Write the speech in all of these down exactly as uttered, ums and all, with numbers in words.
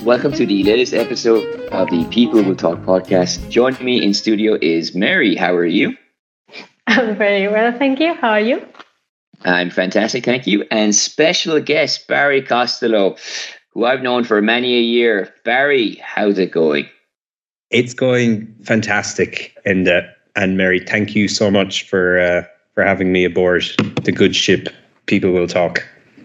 Welcome to the latest episode of the People Will Talk podcast. Joining me in studio is Mary. How are you? I'm very well, thank you. How are you? I'm fantastic, thank you. And special guest Barry Costello, who I've known for many a year. Barry, how's it going? It's going fantastic. And uh, and Mary, thank you so much for uh, for having me aboard the good ship. People Will Talk.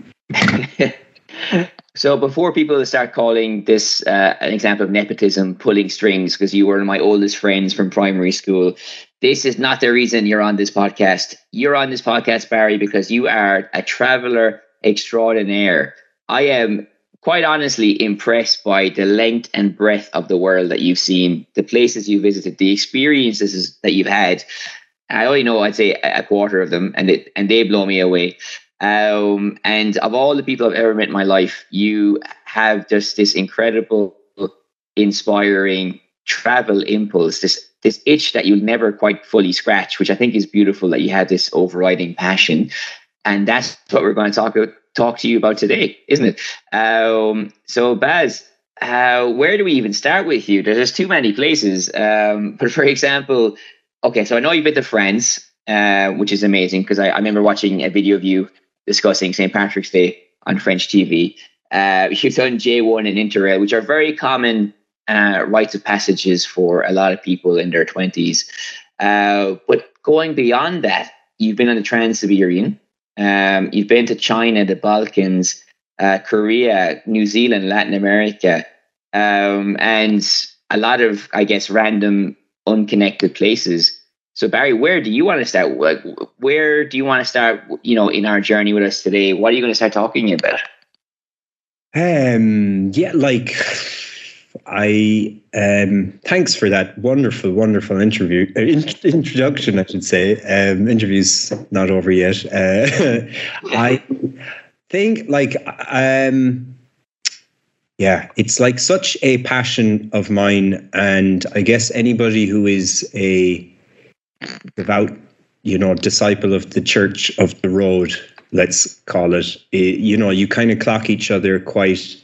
So before people start calling this uh, an example of nepotism, pulling strings, because you were one of my oldest friends from primary school, this is not the reason you're on this podcast. You're on this podcast, Barry, because you are a traveller extraordinaire. I am quite honestly impressed by the length and breadth of the world that you've seen, the places you visited, the experiences that you've had. I only know, I'd say, a quarter of them, and it, and they blow me away. Um, and of all the people I've ever met in my life, you have just this incredible, inspiring travel impulse, this this itch that you'll never quite fully scratch, which I think is beautiful, that you have this overriding passion. And that's what we're going to talk about, talk to you about today, isn't it? Um, so Baz, uh, where do we even start with you? There's too many places. Um, but for example, okay, so I know you've been to France, uh, which is amazing, because I, I remember watching a video of you discussing Saint Patrick's Day on French T V. Uh, you've done J one and Interrail, which are very common uh, rites of passages for a lot of people in their twenties. Uh, but going beyond that, you've been on the Trans-Siberian. Um, you've been to China, the Balkans, uh, Korea, New Zealand, Latin America, um, and a lot of, I guess, random, unconnected places. So Barry, where do you want to start? Like, where do you want to start, you know, in our journey with us today? What are you going to start talking about? Um, yeah, like I, um, thanks for that wonderful, wonderful interview, uh, in, introduction, I should say. Um, interview's not over yet. Uh, I think like, um, yeah, it's like such a passion of mine. And I guess anybody who is a devout, you know, disciple of the Church of the Road, let's call it, it you know, you kind of clock each other quite,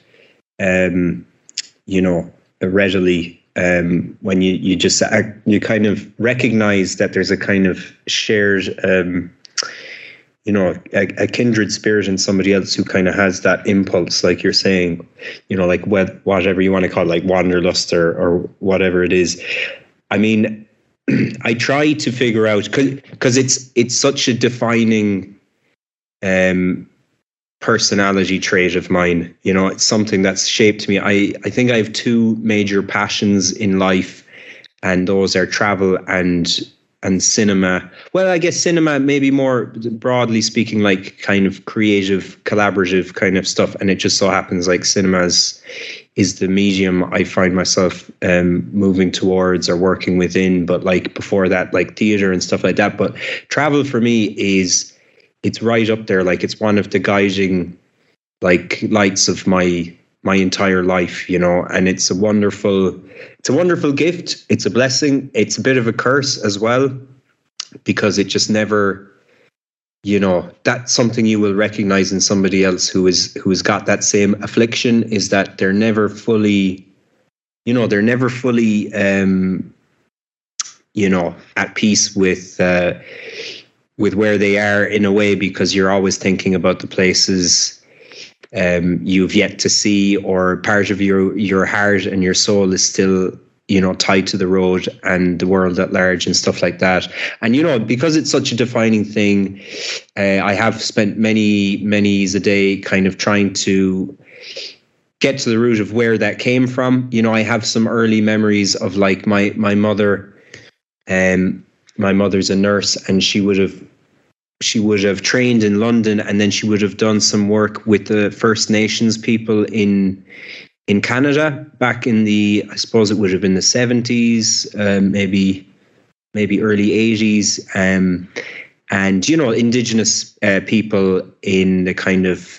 um, you know, readily um, when you, you just, you kind of recognize that there's a kind of shared, um, you know, a, a kindred spirit in somebody else who kind of has that impulse, like you're saying, you know, like whatever you want to call it, like wanderlust or, or whatever it is. I mean, I try to figure out, because it's it's such a defining um, personality trait of mine. You know, it's something that's shaped me. I, I think I have two major passions in life, and those are travel and and cinema. Well, I guess cinema, maybe more broadly speaking, like kind of creative, collaborative kind of stuff. And it just so happens like cinemas is the medium I find myself um, moving towards or working within. But like before that, like theater and stuff like that. But travel for me is, it's right up there. Like it's one of the guiding like lights of my my entire life, you know, and it's a wonderful, it's a wonderful gift. It's a blessing. It's a bit of a curse as well, because it just never, you know, that's something you will recognize in somebody else who is, who has got that same affliction, is that they're never fully, you know, they're never fully, um, you know, at peace with, uh, with where they are in a way, because you're always thinking about the places um, you've yet to see, or part of your, your heart and your soul is still, you know, tied to the road and the world at large and stuff like that. And, you know, because it's such a defining thing, uh, I have spent many, many a day kind of trying to get to the root of where that came from. You know, I have some early memories of like my, my mother, um, my mother's a nurse, and she would have, she would have trained in London, and then she would have done some work with the First Nations people in in Canada back in the, I suppose it would have been the seventies, um, maybe maybe early eighties, um, and you know, Indigenous uh, people in the kind of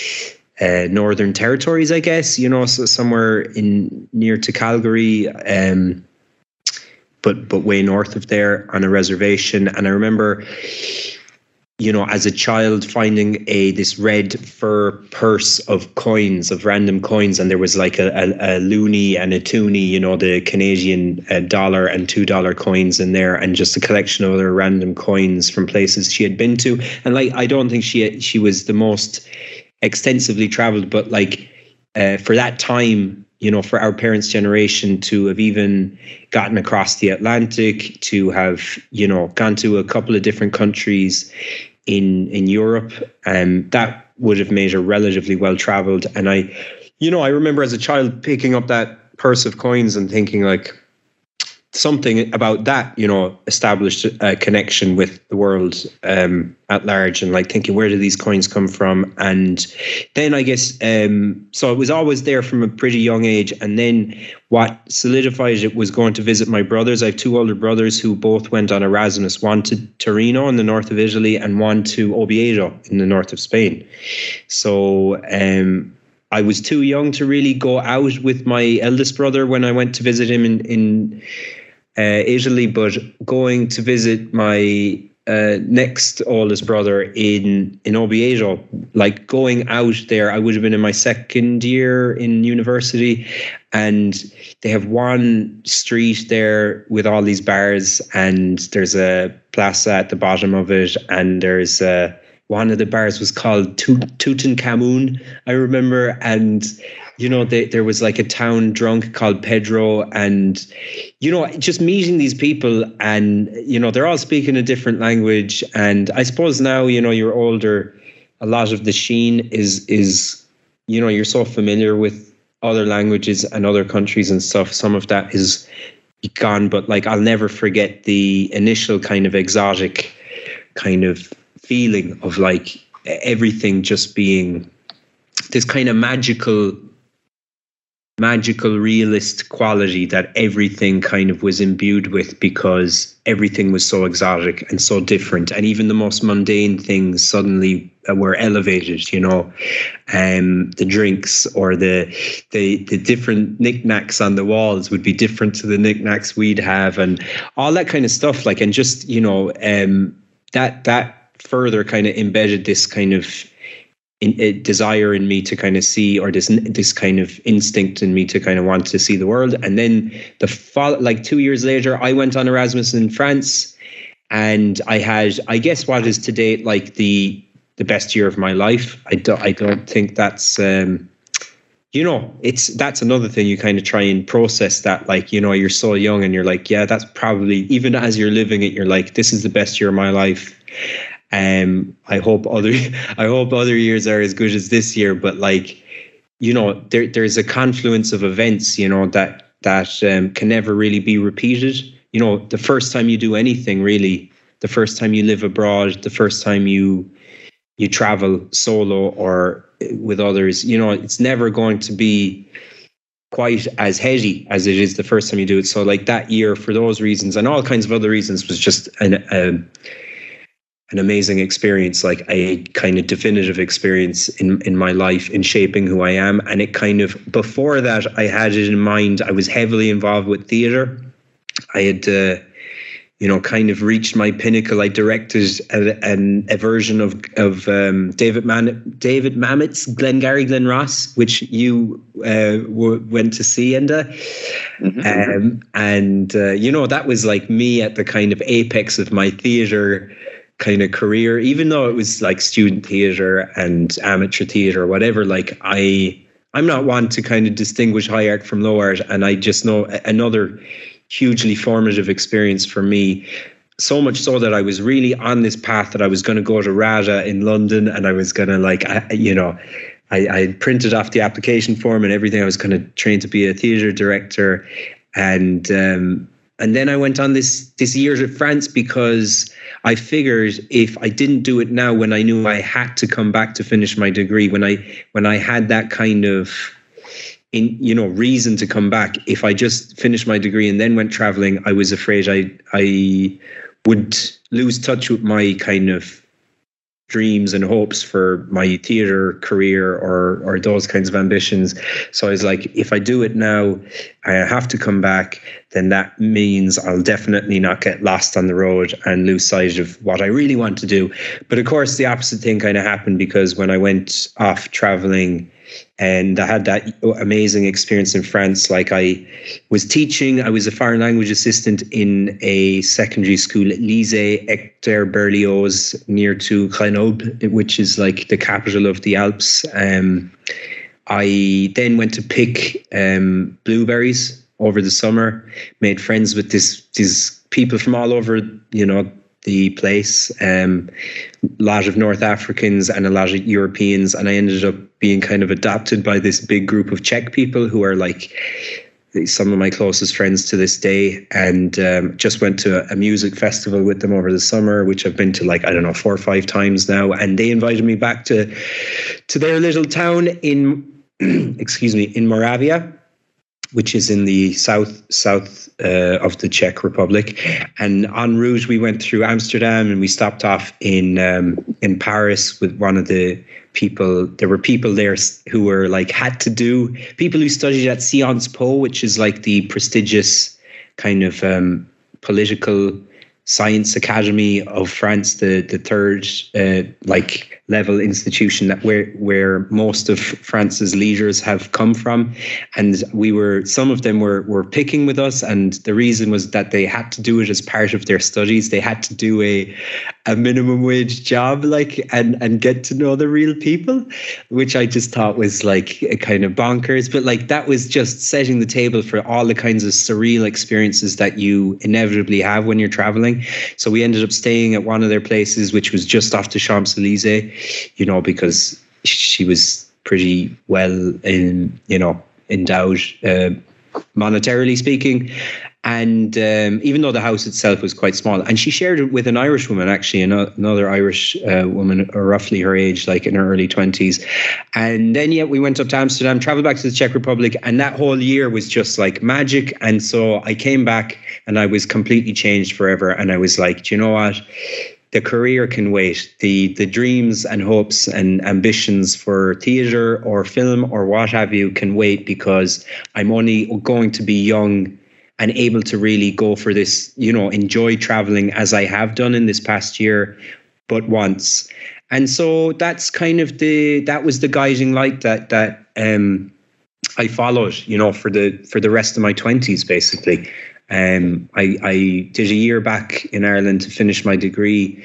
uh, Northern Territories, I guess, you know, so somewhere in near to Calgary, um, but but way north of there on a reservation. And I remember you know, as a child, finding a this red fur purse of coins, of random coins, and there was like a, a, a loonie and a toonie, you know, the Canadian uh, dollar and two dollar coins in there, and just a collection of other random coins from places she had been to. And like, I don't think she she was the most extensively traveled, but like uh, for that time, you know, for our parents' generation to have even gotten across the Atlantic, to have, you know, gone to a couple of different countries in in Europe, um, that would have made her relatively well traveled. And I, you know, I remember as a child picking up that purse of coins and thinking like, something about that, you know, established a connection with the world um, at large, and like thinking, where do these coins come from? And then I guess, um, so it was always there from a pretty young age. And then what solidified it was going to visit my brothers. I have two older brothers who both went on Erasmus, one to Torino in the north of Italy and one to Oviedo in the north of Spain. So um, I was too young to really go out with my eldest brother when I went to visit him in, in Uh, Italy, but going to visit my uh, next oldest brother in in Oviedo, like going out there, I would have been in my second year in university, and they have one street there with all these bars, and there's a plaza at the bottom of it, and there's uh, one of the bars was called Tut- Tutankhamun, I remember, and you know, they, there was like a town drunk called Pedro, and, you know, just meeting these people, and, you know, they're all speaking a different language. And I suppose now, you know, you're older, a lot of the sheen is, is, you know, you're so familiar with other languages and other countries and stuff. Some of that is gone, but like, I'll never forget the initial kind of exotic kind of feeling of like everything just being this kind of magical magical realist quality that everything kind of was imbued with, because everything was so exotic and so different, and even the most mundane things suddenly were elevated, you know, um the drinks or the the the different knickknacks on the walls would be different to the knickknacks we'd have, and all that kind of stuff, like, and just, you know, um that that further kind of embedded this kind of In, a desire in me to kind of see, or this this kind of instinct in me to kind of want to see the world. And then the fall, like two years later, I went on Erasmus in France, and I had, I guess, what is to date like the the best year of my life. I don't I don't think that's um, you know, it's that's another thing, you kind of try and process that, like, you know, you're so young and you're like, yeah, that's probably, even as you're living it, you're like, this is the best year of my life. Um, I hope other, I hope other years are as good as this year. But like, you know, there there's a confluence of events, you know, that that um, can never really be repeated. You know, the first time you do anything, really, the first time you live abroad, the first time you you travel solo or with others, you know, it's never going to be quite as heady as it is the first time you do it. So like that year, for those reasons and all kinds of other reasons, was just an um, an amazing experience, like a kind of definitive experience in, in my life in shaping who I am. And it kind of, before that, I had it in mind. I was heavily involved with theatre. I had, uh, you know, kind of reached my pinnacle. I directed a, an, a version of, of um, David Man- David Mamet's Glengarry Glen Ross, which you uh, w- went to see, Enda. Mm-hmm. Um, and, uh, you know, that was like me at the kind of apex of my theatre kind of career, even though it was like student theatre and amateur theatre or whatever. Like I, I'm not one to kind of distinguish high art from low art. And I just know another hugely formative experience for me. So much so that I was really on this path that I was going to go to RADA in London, and I was going to like, I, you know, I, I printed off the application form and everything. I was going to train to be a theatre director. And, um, And then I went on this this year to France because I figured if I didn't do it now, when I knew I had to come back to finish my degree, when I when I had that kind of in you know reason to come back, if I just finished my degree and then went traveling, I was afraid I I would lose touch with my kind of dreams and hopes for my theater career or or those kinds of ambitions. So I was like, if I do it now, I have to come back, then that means I'll definitely not get lost on the road and lose sight of what I really want to do. But of course, the opposite thing kind of happened, because when I went off traveling and I had that amazing experience in France, like I was teaching, I was a foreign language assistant in a secondary school at Lycée Hector Berlioz near to Grenoble, which is like the capital of the Alps. Um, I then went to pick um, blueberries over the summer, made friends with this these people from all over, you know, the place, um, a lot of North Africans and a lot of Europeans, and I ended up being kind of adopted by this big group of Czech people who are like some of my closest friends to this day, and um, just went to a music festival with them over the summer, which I've been to like, I don't know, four or five times now, and they invited me back to to their little town in, excuse me, in Moravia, which is in the south south uh, of the Czech Republic. And en route, we went through Amsterdam and we stopped off in um, in Paris with one of the people. There were people there who were like had to do, people who studied at Sciences Po, which is like the prestigious kind of um, political science academy of France, the the third uh, like level institution that where where most of France's leaders have come from. And we were, some of them were were picking with us, and the reason was that they had to do it as part of their studies. They had to do a a minimum wage job, like, and and get to know the real people, which I just thought was like a kind of bonkers. But like, that was just setting the table for all the kinds of surreal experiences that you inevitably have when you're traveling. So we ended up staying at one of their places, which was just off the Champs-Élysées, you know, because she was pretty well in, you know, endowed, uh, monetarily speaking. And um, even though the house itself was quite small, and she shared it with an Irish woman, actually, another Irish uh, woman, roughly her age, like in her early twenties. And then, yeah, we went up to Amsterdam, traveled back to the Czech Republic, and that whole year was just like magic. And so I came back and I was completely changed forever. And I was like, do you know what? The career can wait. The the dreams and hopes and ambitions for theatre or film or what have you can wait, because I'm only going to be young and able to really go for this, you know, enjoy traveling as I have done in this past year, but once. And so that's kind of the, that was the guiding light that, that um, I followed, you know, for the, for the rest of my twenties, basically. Um, I, I did a year back in Ireland to finish my degree.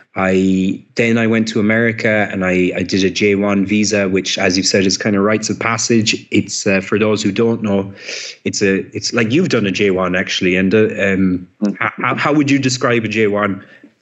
I then I went to America and I, I did a J one visa, which, as you've said, is kind of rites of passage. It's uh, for those who don't know, it's a it's like you've done a J one actually. And uh, um, how, how would you describe a J one?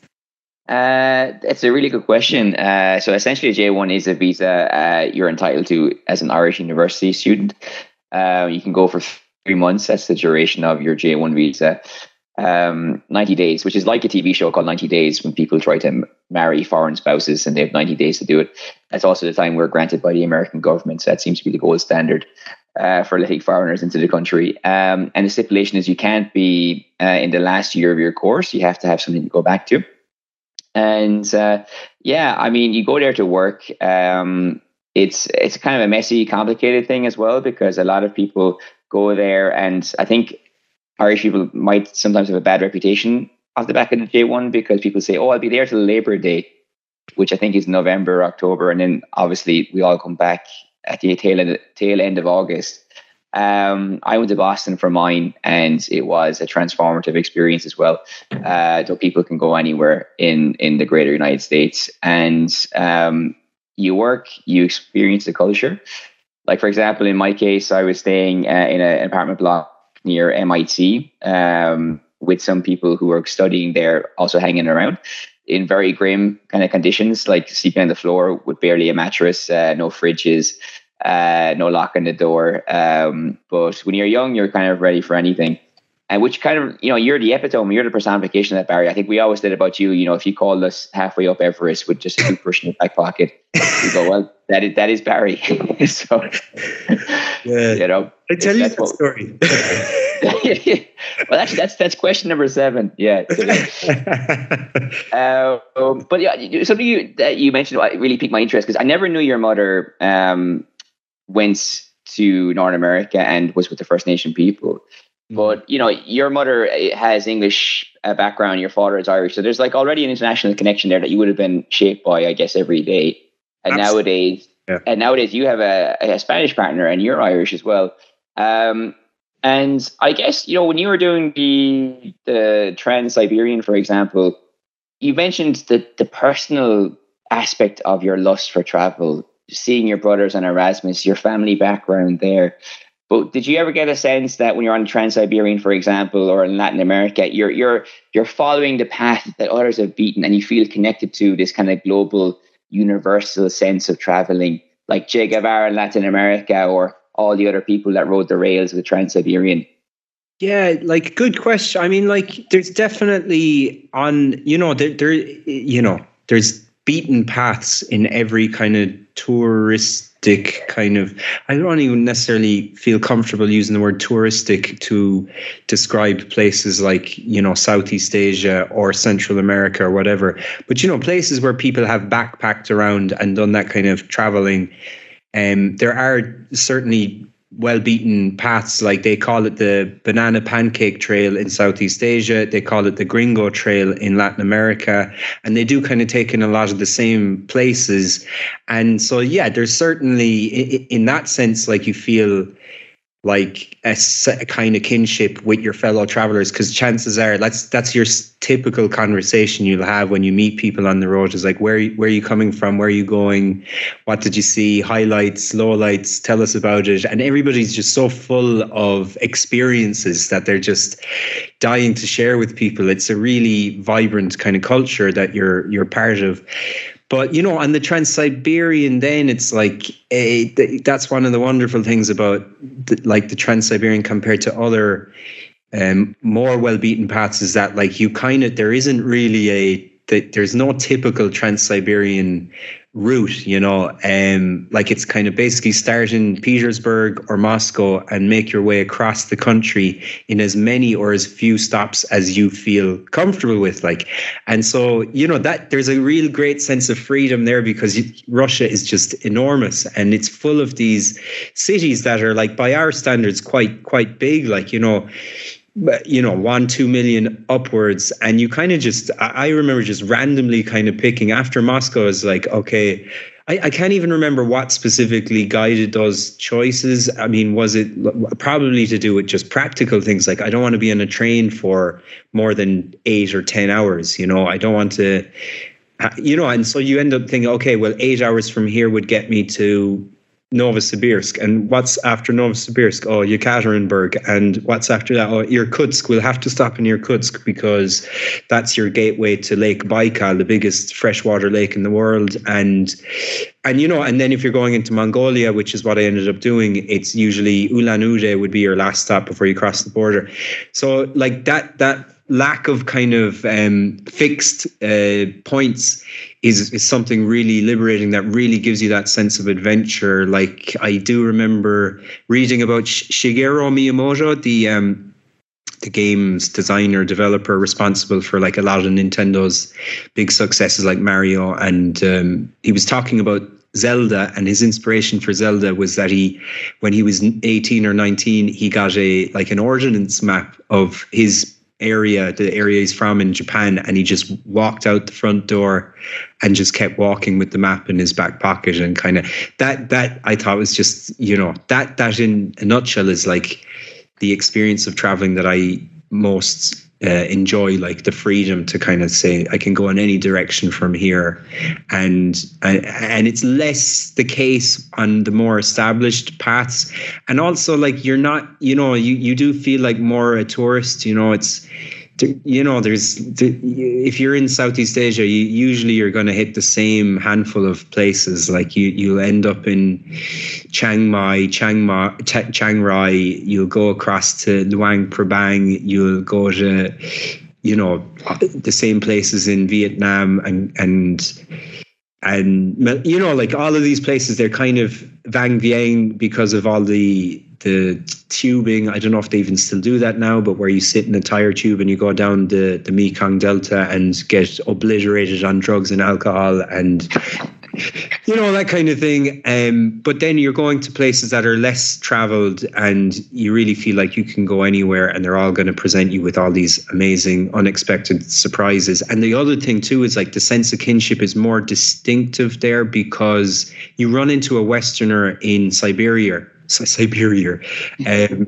Uh, it's a really good question. Uh, so essentially, a J one is a visa uh, you're entitled to as an Irish university student. Uh, you can go for three months. That's the duration of your J one visa. Um, ninety days, which is like a T V show called ninety days, when people try to m- marry foreign spouses and they have ninety days to do it. That's also the time we're granted by the American government. So that seems to be the gold standard uh, for letting foreigners into the country. Um, and the stipulation is you can't be uh, in the last year of your course. You have to have something to go back to. And uh, yeah, I mean, you go there to work. Um, it's it's kind of a messy, complicated thing as well, because a lot of people go there, and I think Irish people might sometimes have a bad reputation off the back of the J one, because people say, oh, I'll be there till Labor Day, which I think is November, October. And then obviously we all come back at the tail end, tail end of August. Um, I went to Boston for mine, and it was a transformative experience as well. Uh, so people can go anywhere in, in the greater United States, and um, you work, you experience the culture. Like, for example, in my case, I was staying uh, in a, an apartment block near M I T um, with some people who were studying there, also hanging around in very grim kind of conditions, like sleeping on the floor with barely a mattress, uh, no fridges, uh, no lock on the door. Um, but when you're young, you're kind of ready for anything. And which kind of, you know, you're the epitome, you're the personification of that, Barry. I think we always said about you, you know, if you called us halfway up Everest with just a toothbrush in your back pocket, you go, well, that is that is Barry. So, yeah. you know, I tell you that story. Well, actually, that's that's question number seven. Yeah. uh, um, but yeah, something you that you mentioned really piqued my interest because I never knew your mother um, went to North America and was with the First Nation people. Mm. But you know, your mother has English uh, background, your father is Irish, so there's like already an international connection there that you would have been shaped by, I guess, every day. And Absolutely. nowadays, yeah. and nowadays you have a, a Spanish partner, and you're Irish as well. Um, And I guess, you know, when you were doing the the Trans-Siberian, for example, you mentioned the, the personal aspect of your lust for travel, seeing your brothers on Erasmus, your family background there. But did you ever get a sense that when you're on the Trans-Siberian, for example, or in Latin America, you're you're you're following the path that others have beaten and you feel connected to this kind of global, universal sense of traveling, like Che Guevara in Latin America or all the other people that rode the rails of the Trans-Siberian? Yeah, like, good question. I mean, like, there's definitely on, you know, there, there, you know, there's beaten paths in every kind of touristic kind of, I don't even necessarily feel comfortable using the word touristic to describe places like, you know, Southeast Asia or Central America or whatever. But, you know, places where people have backpacked around and done that kind of traveling. Um, there are certainly well-beaten paths, like they call it the Banana Pancake Trail in Southeast Asia. They call it the Gringo Trail in Latin America. And they do kind of take in a lot of the same places. And so, yeah, there's certainly, in that sense, like you feel like a, a kind of kinship with your fellow travelers, because chances are that's that's your typical conversation you'll have when you meet people on the road is like, where, where are you coming from? Where are you going? What did you see? Highlights, lowlights, tell us about it. And everybody's just so full of experiences that they're just dying to share with people. It's a really vibrant kind of culture that you're you're part of. But, you know, on the Trans-Siberian, then it's like, a, that's one of the wonderful things about the, like the Trans-Siberian compared to other um, more well-beaten paths is that, like, you kind of, there isn't really a, the, there's no typical Trans-Siberian route, you know, um, like it's kind of basically start in Petersburg or Moscow and make your way across the country in as many or as few stops as you feel comfortable with, like. And so, you know, that there's a real great sense of freedom there because Russia is just enormous and it's full of these cities that are, like, by our standards quite quite big, like, you know, you know, one, two million upwards. And you kind of just, I remember just randomly kind of picking after Moscow is like, okay, I, I can't even remember what specifically guided those choices. I mean, was it probably to do with just practical things? Like, I don't want to be on a train for more than eight or ten hours, you know, I don't want to, you know, and so you end up thinking, okay, well, eight hours from here would get me to Novosibirsk, and what's after Novosibirsk? Oh, Yekaterinburg. And what's after that? Oh, Irkutsk. We'll have to stop in Irkutsk because that's your gateway to Lake Baikal, the biggest freshwater lake in the world. And and you know, and then if you're going into Mongolia, which is what I ended up doing, it's usually Ulan-Ude would be your last stop before you cross the border. So, like, that that lack of kind of um, fixed uh, points is is something really liberating that really gives you that sense of adventure. Like, I do remember reading about Shigeru Miyamoto, the um, the games designer, developer responsible for, like, a lot of Nintendo's big successes like Mario. And um, he was talking about Zelda, and his inspiration for Zelda was that he, when he was eighteen or nineteen, he got a like an ordnance map of his area, the area he's from in Japan, and he just walked out the front door and just kept walking with the map in his back pocket. And kind of that that I thought was just, you know, that that in a nutshell is like the experience of traveling that I most uh, enjoy, like the freedom to kind of say I can go in any direction from here. And, and and it's less the case on the more established paths. And also, like, you're not, you know, you, you do feel like more a tourist, you know, it's, you know, there's, if you're in Southeast Asia, you usually you're going to hit the same handful of places. Like, you, you'll end up in Chiang Mai, Chiang Mai, Chiang Rai, you'll go across to Luang Prabang, you'll go to, you know, the same places in Vietnam and, and, and, you know, like all of these places, they're kind of Vang Vieng because of all the, the tubing. I don't know if they even still do that now, but where you sit in a tire tube and you go down the, the Mekong Delta and get obliterated on drugs and alcohol and, you know, that kind of thing. Um, but then you're going to places that are less traveled and you really feel like you can go anywhere and they're all going to present you with all these amazing, unexpected surprises. And the other thing too is like the sense of kinship is more distinctive there because you run into a Westerner in Siberia. Siberia. Um,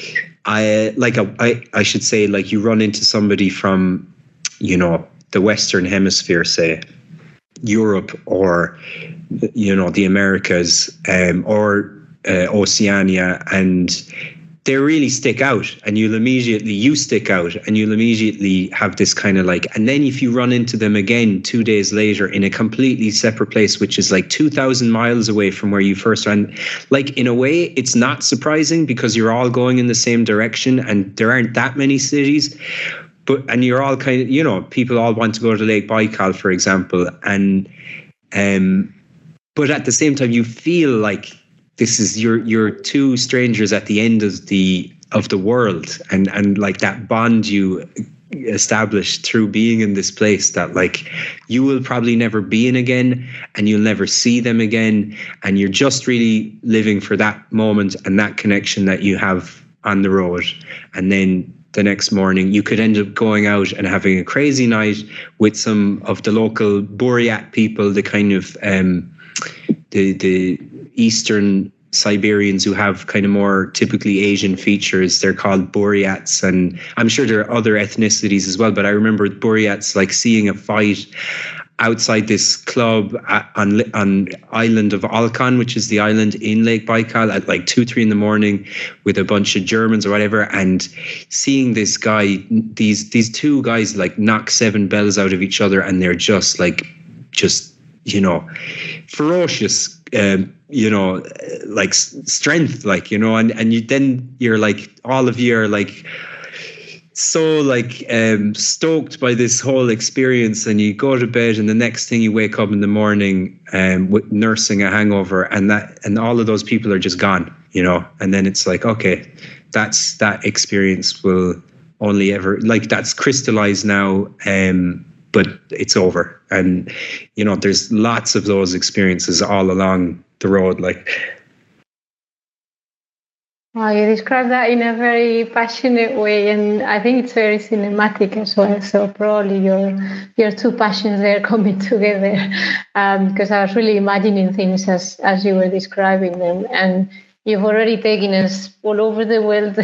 I like a, I, I should say like you run into somebody from, you know, the Western Hemisphere, say Europe or, you know, the Americas um, or uh, Oceania, and they really stick out and you'll immediately, you stick out and you'll immediately have this kind of like, and then if you run into them again two days later in a completely separate place, which is like two thousand miles away from where you first ran, like in a way, it's not surprising because you're all going in the same direction and there aren't that many cities. But, and you're all kind of, you know, people all want to go to Lake Baikal, for example. And, um, but at the same time, you feel like this is you're you're two strangers at the end of the of the world, and and like that bond you established through being in this place that like you will probably never be in again, and you'll never see them again, and you're just really living for that moment and that connection that you have on the road. And then the next morning you could end up going out and having a crazy night with some of the local Buryat people, the kind of um the the Eastern Siberians who have kind of more typically Asian features. They're called Buryats, and I'm sure there are other ethnicities as well, but I remember Buryats like seeing a fight outside this club on on island of Alkan, which is the island in Lake Baikal, at like two, three in the morning with a bunch of Germans or whatever, and seeing this guy, these these two guys like knock seven bells out of each other, and they're just like, just, you know, ferocious, um, you know, like strength, like, you know, and, and you then you're like, all of you are like, so like um, stoked by this whole experience, and you go to bed and the next thing you wake up in the morning um, with nursing a hangover, and that and all of those people are just gone, you know, and then it's like, okay, that's that experience will only ever, like, that's crystallized now, um, but it's over. And, you know, there's lots of those experiences all along the road, like. Well, you describe that in a very passionate way, and I think it's very cinematic as well. So probably your your two passions there coming together, um, because I was really imagining things as as you were describing them, and you've already taken us all over the world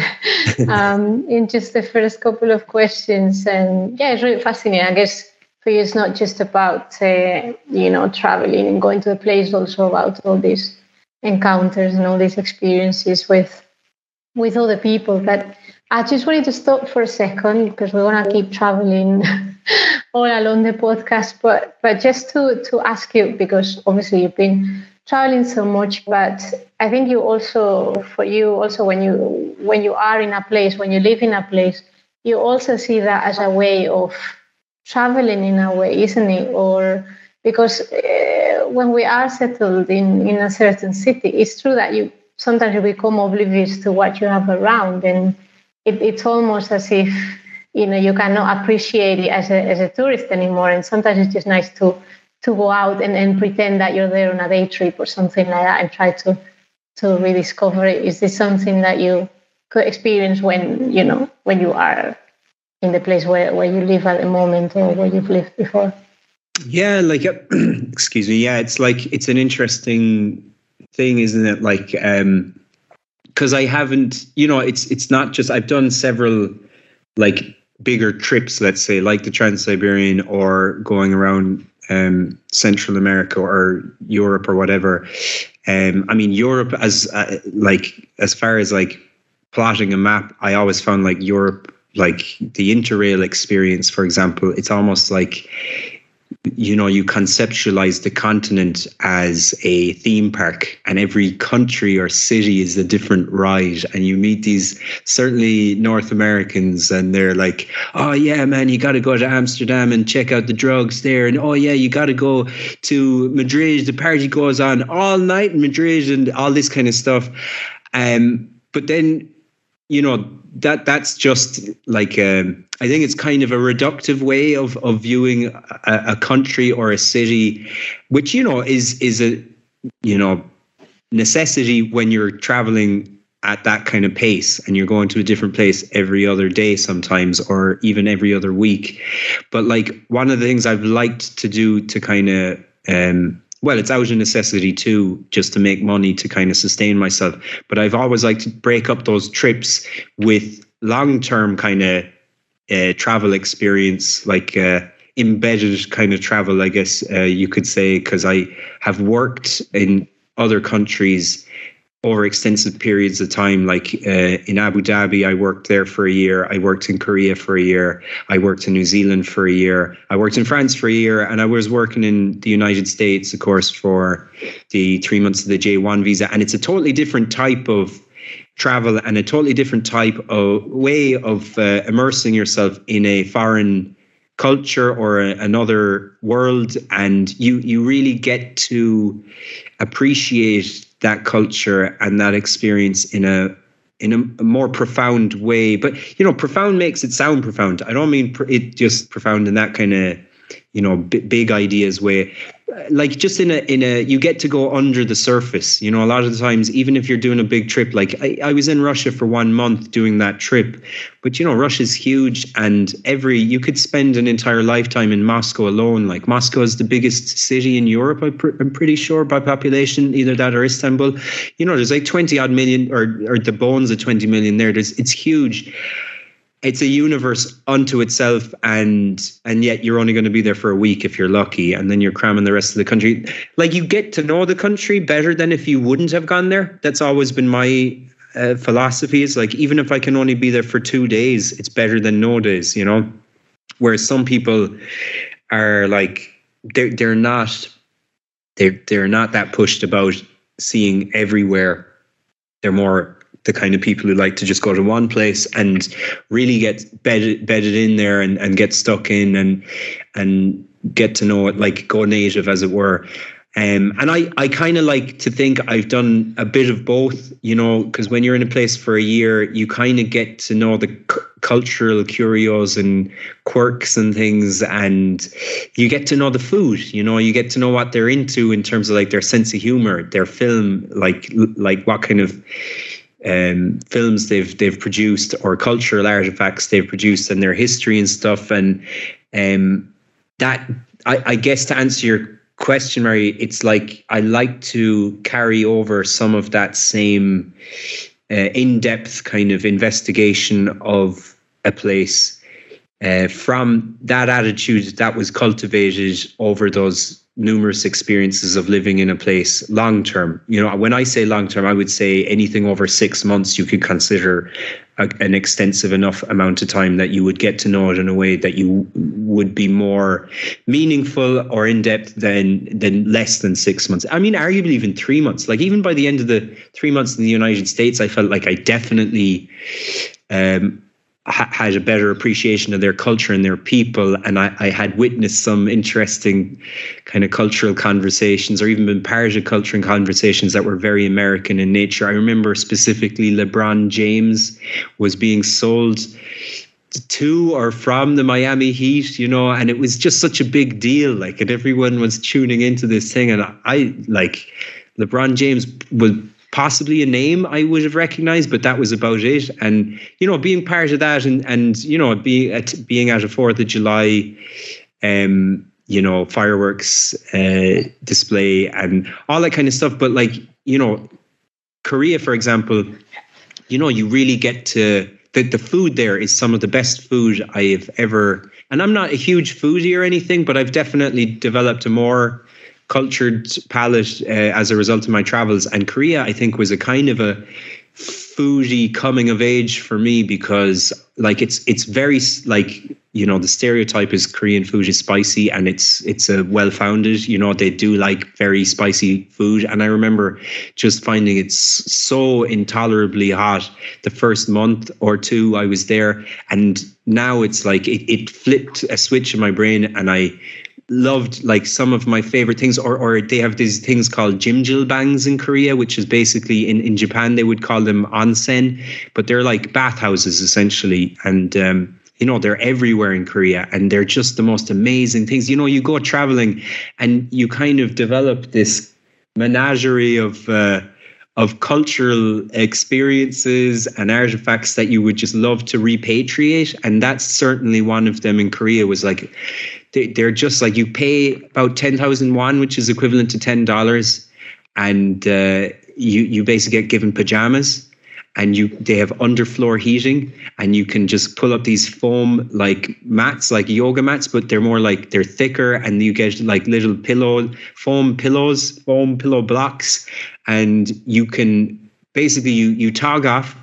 um, in just the first couple of questions, and yeah, it's really fascinating. I guess for you, it's not just about uh, you know traveling and going to a place, also about all these encounters and all these experiences with. with other people. But I just wanted to stop for a second because we want to keep traveling all along the podcast, but but just to to ask you, because obviously you've been traveling so much, but I think you also, for you also, when you when you are in a place, when you live in a place, you also see that as a way of traveling in a way, isn't it? Or because uh, when we are settled in in a certain city, it's true that you sometimes you become oblivious to what you have around, and it, it's almost as if, you know, you cannot appreciate it as a as a tourist anymore. And sometimes it's just nice to to go out and, and pretend that you're there on a day trip or something like that and try to to rediscover it. Is this something that you could experience when, you know, when you are in the place where, where you live at the moment or where you've lived before? Yeah, like, excuse me. Yeah, it's like, it's an interesting thing, isn't it? Like, um because I haven't, you know, it's it's not just, I've done several like bigger trips, let's say, like the Trans-Siberian or going around um Central America or Europe or whatever. um I mean, Europe, as uh, like as far as like plotting a map, I always found like Europe, like the Interrail experience, for example, it's almost like, you know, you conceptualize the continent as a theme park, and every country or city is a different ride, and you meet these certainly North Americans, and they're like, oh yeah, man, you got to go to Amsterdam and check out the drugs there, and oh yeah, you got to go to Madrid, the party goes on all night in Madrid, and all this kind of stuff. Um, but then, you know, that that's just like, um, I think it's kind of a reductive way of, of viewing a, a country or a city, which, you know, is, is a, you know, necessity when you're traveling at that kind of pace and you're going to a different place every other day sometimes, or even every other week. But like, one of the things I've liked to do to kind of, um, well, it's out of necessity too, just to make money to kind of sustain myself. But I've always liked to break up those trips with long-term kind of uh, travel experience, like uh, embedded kind of travel, I guess uh, you could say, because I have worked in other countries over extensive periods of time. Like uh, in Abu Dhabi, I worked there for a year. I worked in Korea for a year. I worked in New Zealand for a year. I worked in France for a year. And I was working in the United States, of course, for the three months of the J one visa. And it's a totally different type of travel and a totally different type of way of uh, immersing yourself in a foreign culture or a, another world. And you, you really get to appreciate that culture and that experience in a in a, a more profound way. But, you know, profound makes it sound profound. I don't mean pr- it just profound in that kind of, you know, b- big ideas way. Like just in a, in a, you get to go under the surface, you know, a lot of the times, even if you're doing a big trip, like I, I was in Russia for one month doing that trip, but you know, Russia's huge, and every, you could spend an entire lifetime in Moscow alone. Like Moscow is the biggest city in Europe, I'm, pr- I'm pretty sure, by population, either that or Istanbul. You know, there's like twenty odd million, or, or the bones of twenty million there. There's, it's huge. It's a universe unto itself, and and yet you're only going to be there for a week if you're lucky, and then you're cramming the rest of the country. Like, you get to know the country better than if you wouldn't have gone there. That's always been my uh, philosophy. It's like, even if I can only be there for two days, it's better than no days, you know? Whereas some people are like, they're, they're not, they're, they're not that pushed about seeing everywhere. They're more the kind of people who like to just go to one place and really get bedded, bedded in there and, and get stuck in and and get to know it, like go native, as it were. Um, and I, I kind of like to think I've done a bit of both, you know, because when you're in a place for a year, you kind of get to know the c- cultural curios and quirks and things, and you get to know the food, you know, you get to know what they're into in terms of like their sense of humor, their film, like like what kind of um, films they've they've produced, or cultural artifacts they've produced, and their history and stuff. And um, that, I, I guess, to answer your question, Mary, it's like I like to carry over some of that same uh, in-depth kind of investigation of a place uh, from that attitude that was cultivated over those numerous experiences of living in a place long term. You know, when I say long term, I would say anything over six months you could consider a, an extensive enough amount of time that you would get to know it in a way that you would be more meaningful or in depth than than less than six months. I mean, arguably even three months. Like, even by the end of the three months in the United States, I felt like I definitely um, had a better appreciation of their culture and their people. And I, I had witnessed some interesting kind of cultural conversations, or even been part of cultural conversations that were very American in nature. I remember specifically LeBron James was being sold to or from the Miami Heat, you know, and it was just such a big deal. Like, and everyone was tuning into this thing. And I, like, LeBron James was possibly a name I would have recognized, but that was about it. And, you know, being part of that, and, and you know, being at, being at a fourth of July, um, you know, fireworks uh, display and all that kind of stuff. But, like, you know, Korea, for example, you know, you really get to, the, the food there is some of the best food I have ever, and I'm not a huge foodie or anything, but I've definitely developed a more cultured palate uh, as a result of my travels. And Korea, I think, was a kind of a foodie coming of age for me, because like it's it's very, like, you know, the stereotype is Korean food is spicy, and it's it's a well-founded, you know, they do like very spicy food. And I remember just finding it so intolerably hot the first month or two I was there, and now it's like it, it flipped a switch in my brain, and I loved like some of my favorite things, or or they have these things called jjimjilbangs in Korea, which is basically in, in Japan they would call them onsen, but they're like bathhouses essentially. And um, you know, they're everywhere in Korea, and they're just the most amazing things. You know, you go traveling and you kind of develop this menagerie of uh, of cultural experiences and artifacts that you would just love to repatriate. And that's certainly one of them in Korea. Was like, they, they're just like, you pay about ten thousand won, which is equivalent to ten dollars. And uh, you, you basically get given pajamas, and you they have underfloor heating, and you can just pull up these foam like mats, like yoga mats, but they're more like, they're thicker, and you get like little pillow, foam pillows, foam pillow blocks. And you can basically, you, you tog off,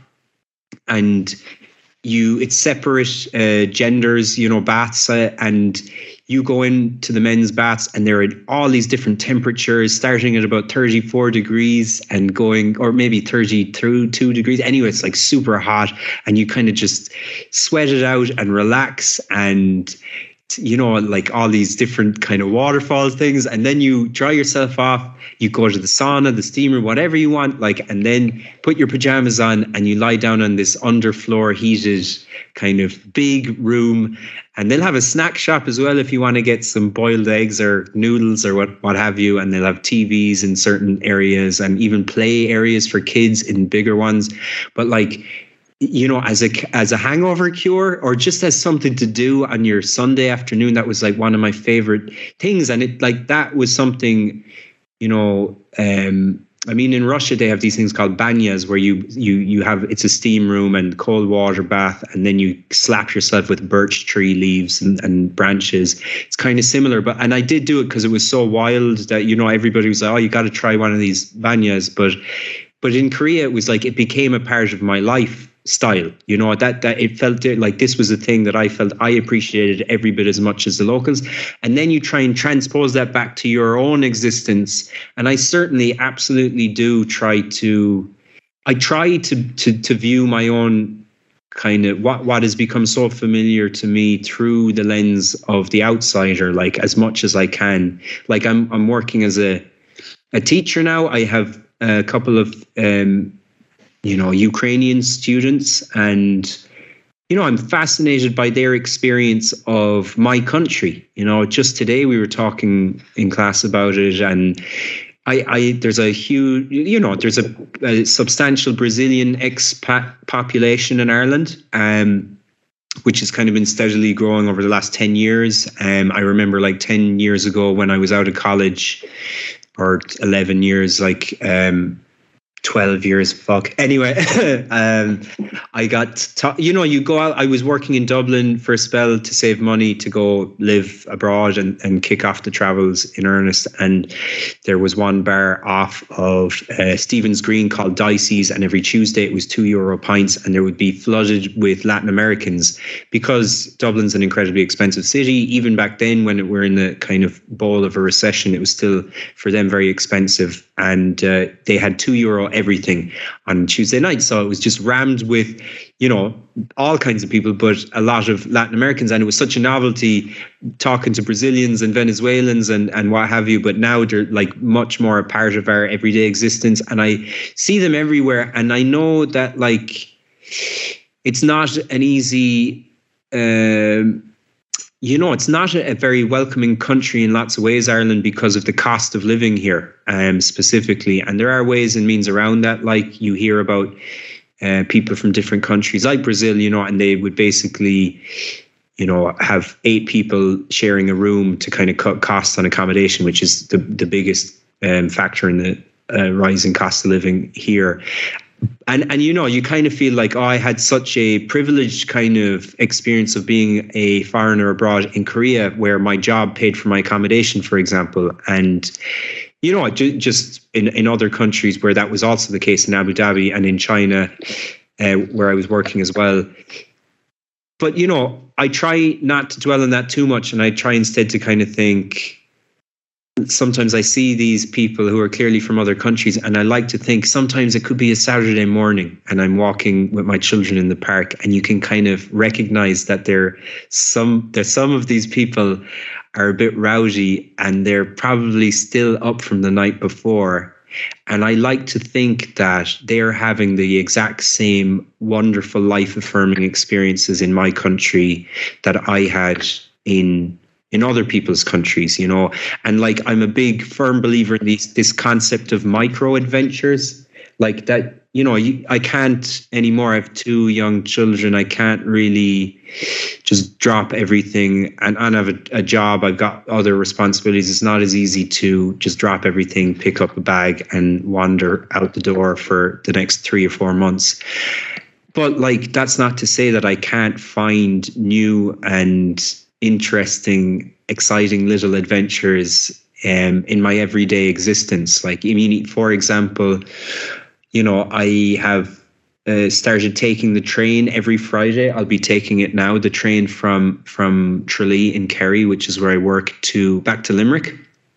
and you, it's separate uh, genders, you know, baths, uh, and you go into the men's baths, and they're at all these different temperatures, starting at about thirty-four degrees and going, or maybe thirty-two degrees. Anyway, it's like super hot, and you kind of just sweat it out and relax, and, you know, like all these different kind of waterfall things. And then you dry yourself off, you go to the sauna, the steamer, whatever you want, like, and then put your pajamas on, and you lie down on this underfloor heated kind of big room. And they'll have a snack shop as well if you want to get some boiled eggs or noodles or what, what have you. And they'll have T Vs in certain areas, and even play areas for kids in bigger ones. But like, you know, as a as a hangover cure, or just as something to do on your Sunday afternoon, that was like one of my favorite things. And it like that was something, you know, um, I mean, in Russia, they have these things called banyas, where you you you have, it's a steam room and cold water bath, and then you slap yourself with birch tree leaves and, and branches. It's kind of similar, but and I did do it because it was so wild that, you know, everybody was like, oh, you got to try one of these banyas. But but in Korea, it was like, it became a part of my life style, you know, that that it felt like this was a thing that I felt I appreciated every bit as much as the locals. And then you try and transpose that back to your own existence. And I certainly absolutely do try to, I try to to to view my own kind of what what has become so familiar to me through the lens of the outsider, like as much as I can. Like I'm I'm working as a a teacher now. I have a couple of um you know, Ukrainian students, and, you know, I'm fascinated by their experience of my country. You know, just today we were talking in class about it, and I, I there's a huge, you know, there's a, a substantial Brazilian expat population in Ireland, um, which has kind of been steadily growing over the last ten years. Um, I remember like ten years ago when I was out of college, or eleven years, like, um, twelve years, fuck. Anyway, um, I got, to, you know, you go out, I was working in Dublin for a spell to save money to go live abroad and, and kick off the travels in earnest. And there was one bar off of uh, Stephen's Green called Dicey's, and every Tuesday it was two euro pints, and there would be flooded with Latin Americans, because Dublin's an incredibly expensive city. Even back then, when it, we're in the kind of bowl of a recession, it was still for them very expensive. And uh, they had two euro everything on Tuesday night. So it was just rammed with, you know, all kinds of people, but a lot of Latin Americans. And it was such a novelty talking to Brazilians and Venezuelans and, and what have you. But now they're like much more a part of our everyday existence. And I see them everywhere. And I know that, like, it's not an easy, um, you know, it's not a, a very welcoming country in lots of ways, Ireland, because of the cost of living here, um, specifically. And there are ways and means around that. Like, you hear about uh, people from different countries, like Brazil, you know, and they would basically, you know, have eight people sharing a room to kind of cut costs on accommodation, which is the, the biggest um, factor in the uh, rising cost of living here. And, and, you know, you kind of feel like, oh, I had such a privileged kind of experience of being a foreigner abroad in Korea, where my job paid for my accommodation, for example. And, you know, just in, in other countries where that was also the case, in Abu Dhabi and in China, uh, where I was working as well. But, you know, I try not to dwell on that too much. And I try instead to kind of think, sometimes I see these people who are clearly from other countries, and I like to think sometimes it could be a Saturday morning and I'm walking with my children in the park, and you can kind of recognize that there some there's some of these people are a bit rowdy and they're probably still up from the night before. And I like to think that they're having the exact same wonderful life-affirming experiences in my country that I had in in other people's countries, you know. And like, I'm a big firm believer in these, this concept of micro adventures, like that, you know, you, I can't anymore. I have two young children. I can't really just drop everything and, and have a, a job. I've got other responsibilities. It's not as easy to just drop everything, pick up a bag and wander out the door for the next three or four months. But like, that's not to say that I can't find new and interesting, exciting little adventures um, in my everyday existence. Like, I mean, for example, you know, I have uh, started taking the train every Friday. I'll be taking it now, the train from from Tralee in Kerry, which is where I work, to back to Limerick.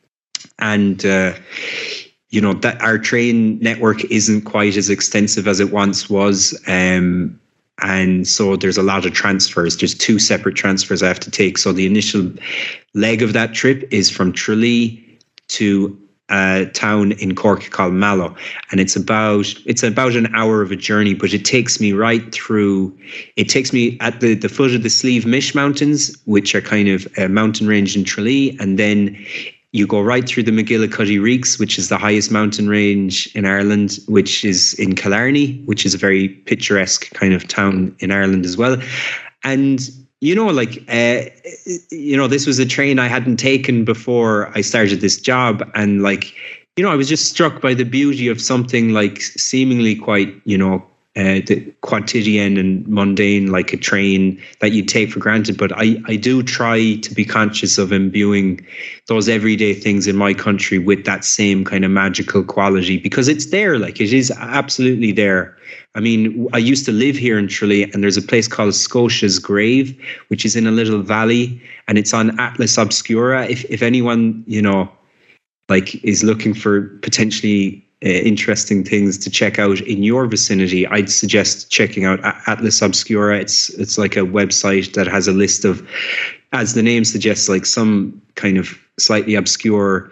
And, uh, you know, that our train network isn't quite as extensive as it once was. Um, and so there's a lot of transfers. There's two separate transfers I have to take. So the initial leg of that trip is from Tralee to a town in Cork called Mallow, and it's about it's about an hour of a journey, but it takes me right through. It takes me at the, the foot of the Slieve Mish Mountains, which are kind of a mountain range in Tralee, and then you go right through the McGillicuddy Reeks, which is the highest mountain range in Ireland, which is in Killarney, which is a very picturesque kind of town in Ireland as well. And you know, like, uh, you know, this was a train I hadn't taken before I started this job. And like, you know, I was just struck by the beauty of something like seemingly quite, you know, uh, the quotidian and mundane, like a train that you take for granted. But I, I do try to be conscious of imbuing those everyday things in my country with that same kind of magical quality, because it's there, like it is absolutely there. I mean, I used to live here in Tralee, and there's a place called Scotia's Grave, which is in a little valley, and it's on Atlas Obscura. If if anyone, you know, like is looking for potentially uh, interesting things to check out in your vicinity, I'd suggest checking out Atlas Obscura. It's it's like a website that has a list of, as the name suggests, like some kind of slightly obscure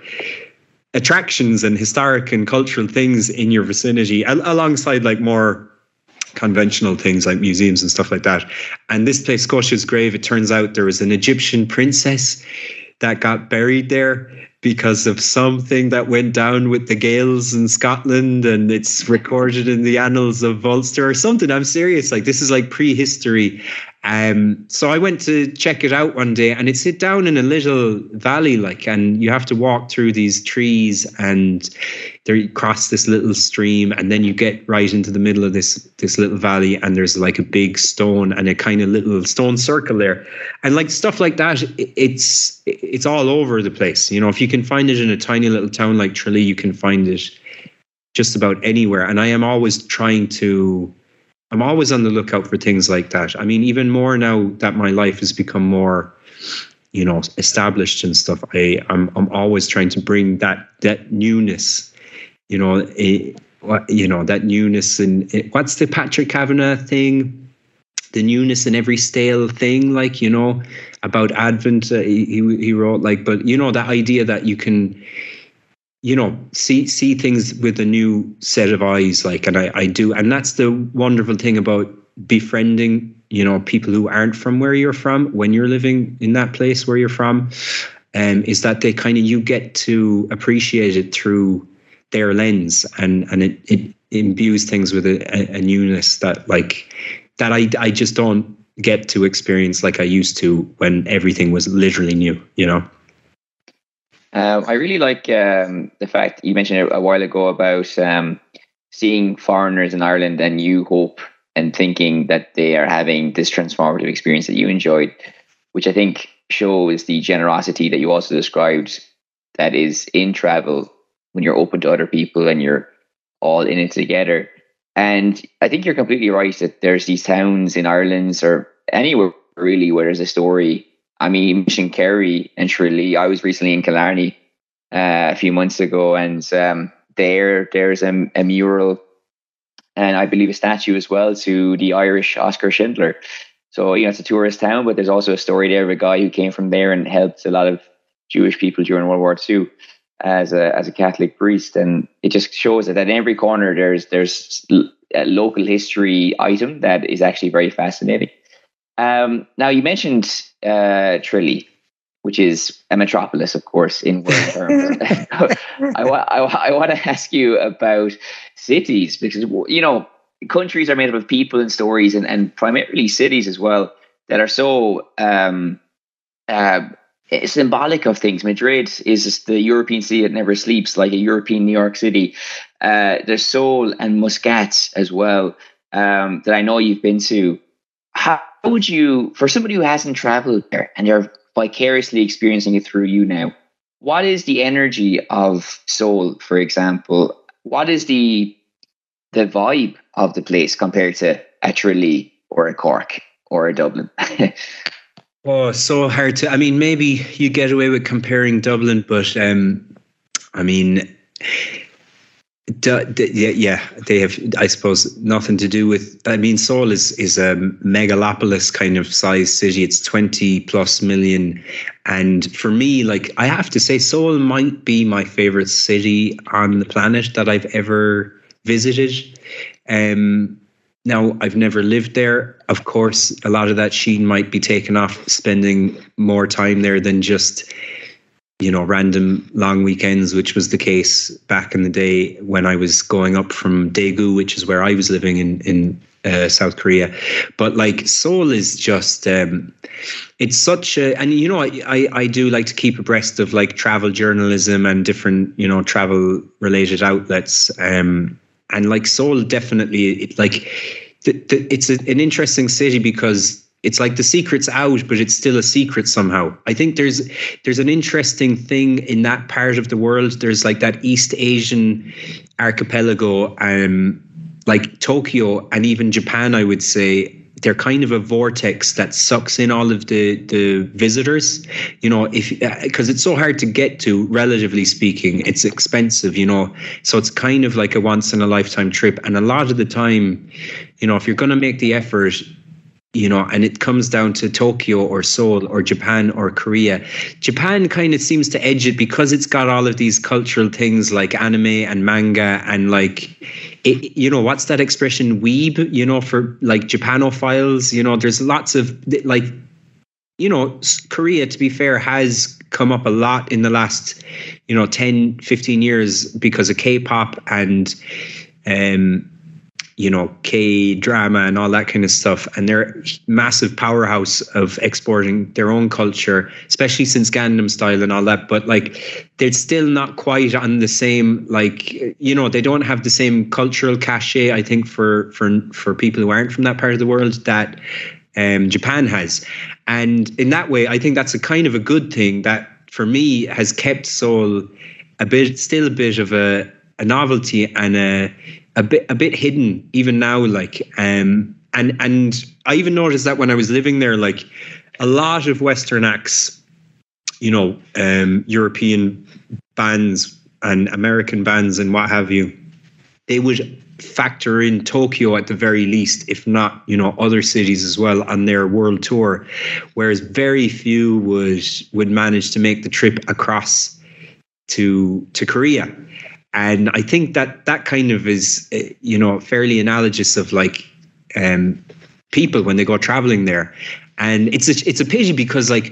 attractions and historic and cultural things in your vicinity, al- alongside like more conventional things like museums and stuff like that. And this place, Scotia's Grave, it turns out there was an Egyptian princess that got buried there because of something that went down with the Gaels in Scotland, and it's recorded in the annals of Ulster or something. I'm serious. Like, this is like prehistory. Um, so I went to check it out one day, and it's sit down in a little valley, like, and you have to walk through these trees, and there you cross this little stream, and then you get right into the middle of this this little valley, and there's like a big stone and a kind of little stone circle there, and like stuff like that. It's it's all over the place. You know, if you can find it in a tiny little town like Tralee, you can find it just about anywhere. And I am always trying to. I'm always on the lookout for things like that. I mean, even more now that my life has become more, you know, established and stuff, I, I'm I'm always trying to bring that that newness, you know, a, you know, that newness in, what's the Patrick Kavanagh thing? The newness in every stale thing, like, you know, about Advent, uh, he he wrote, like, but, you know, that idea that you can, you know, see see things with a new set of eyes, like, and I, I do. And that's the wonderful thing about befriending, you know, people who aren't from where you're from when you're living in that place where you're from, um, is that they kind of, you get to appreciate it through their lens, and, and it, it imbues things with a, a newness that, like, that I, I just don't get to experience like I used to when everything was literally new, you know? Um, I really like um, the fact you mentioned a, a while ago about um, seeing foreigners in Ireland, and you hope and thinking that they are having this transformative experience that you enjoyed, which I think shows the generosity that you also described that is in travel when you're open to other people and you're all in it together. And I think you're completely right that there's these towns in Ireland or anywhere really where there's a story. I mean, you mentioned Kerry and Tralee. I was recently in Killarney uh, a few months ago, and um, there there's a, a mural and I believe a statue as well to the Irish Oscar Schindler. So, you know, it's a tourist town, but there's also a story there of a guy who came from there and helped a lot of Jewish people during World War Two as a as a Catholic priest, and it just shows that at every corner there's there's a local history item that is actually very fascinating. Um, now you mentioned uh, Tralee, which is a metropolis, of course, in world terms. I, wa- I, I want to ask you about cities, because, you know, countries are made up of people and stories, and, and primarily cities as well, that are so um, uh, symbolic of things. Madrid is just the European city that never sleeps, like a European New York City. Uh, there's Seoul and Muscat as well, um, that I know you've been to. How would you, for somebody who hasn't traveled there and they're vicariously experiencing it through you now, what is the energy of Seoul, for example? What is the the vibe of the place compared to a Tralee or a Cork or a Dublin? Oh, so hard to, I mean, maybe you get away with comparing Dublin, but um, I mean, d- d- yeah, yeah, they have, I suppose, nothing to do with, I mean, Seoul is, is a megalopolis kind of size city. It's twenty plus million. And for me, like, I have to say, Seoul might be my favorite city on the planet that I've ever visited. Um, Now, I've never lived there. Of course, a lot of that sheen might be taken off spending more time there than just, you know, random long weekends, which was the case back in the day when I was going up from Daegu, which is where I was living in, in uh, South Korea. But like, Seoul is just, um, it's such a, and you know, I, I, I do like to keep abreast of like travel journalism and different, you know, travel related outlets. Um, And like Seoul, definitely, it, like the, the, it's a, an interesting city because it's like the secret's out, but it's still a secret somehow. I think there's there's an interesting thing in that part of the world. There's like that East Asian archipelago, um, like Tokyo and even Japan, I would say. They're kind of a vortex that sucks in all of the, the visitors, you know, if because it's so hard to get to, relatively speaking. It's expensive, you know, so it's kind of like a once in a lifetime trip. And a lot of the time, you know, if you're going to make the effort, you know, and it comes down to Tokyo or Seoul or Japan or Korea, Japan kind of seems to edge it because it's got all of these cultural things like anime and manga and like, it, you know, what's that expression, weeb, you know, for like Japanophiles, you know, there's lots of like, you know, Korea, to be fair, has come up a lot in the last, you know, ten, fifteen years because of K-pop and, um, you know, K-drama and all that kind of stuff. And they're a massive powerhouse of exporting their own culture, especially since Gangnam Style and all that. But like, they're still not quite on the same, like, you know, they don't have the same cultural cachet, I think, for for for people who aren't from that part of the world that um, Japan has. And in that way, I think that's a kind of a good thing that, for me, has kept Seoul a bit, still a bit of a, a novelty and a a bit a bit hidden even now, like um and and I even noticed that when I was living there, like a lot of Western acts, you know, um European bands and American bands and what have you, they would factor in Tokyo at the very least, if not, you know, other cities as well on their world tour, whereas very few would would manage to make the trip across to to Korea. And I think that that kind of is, you know, fairly analogous of like um, people when they go traveling there. And it's a, it's a pity because like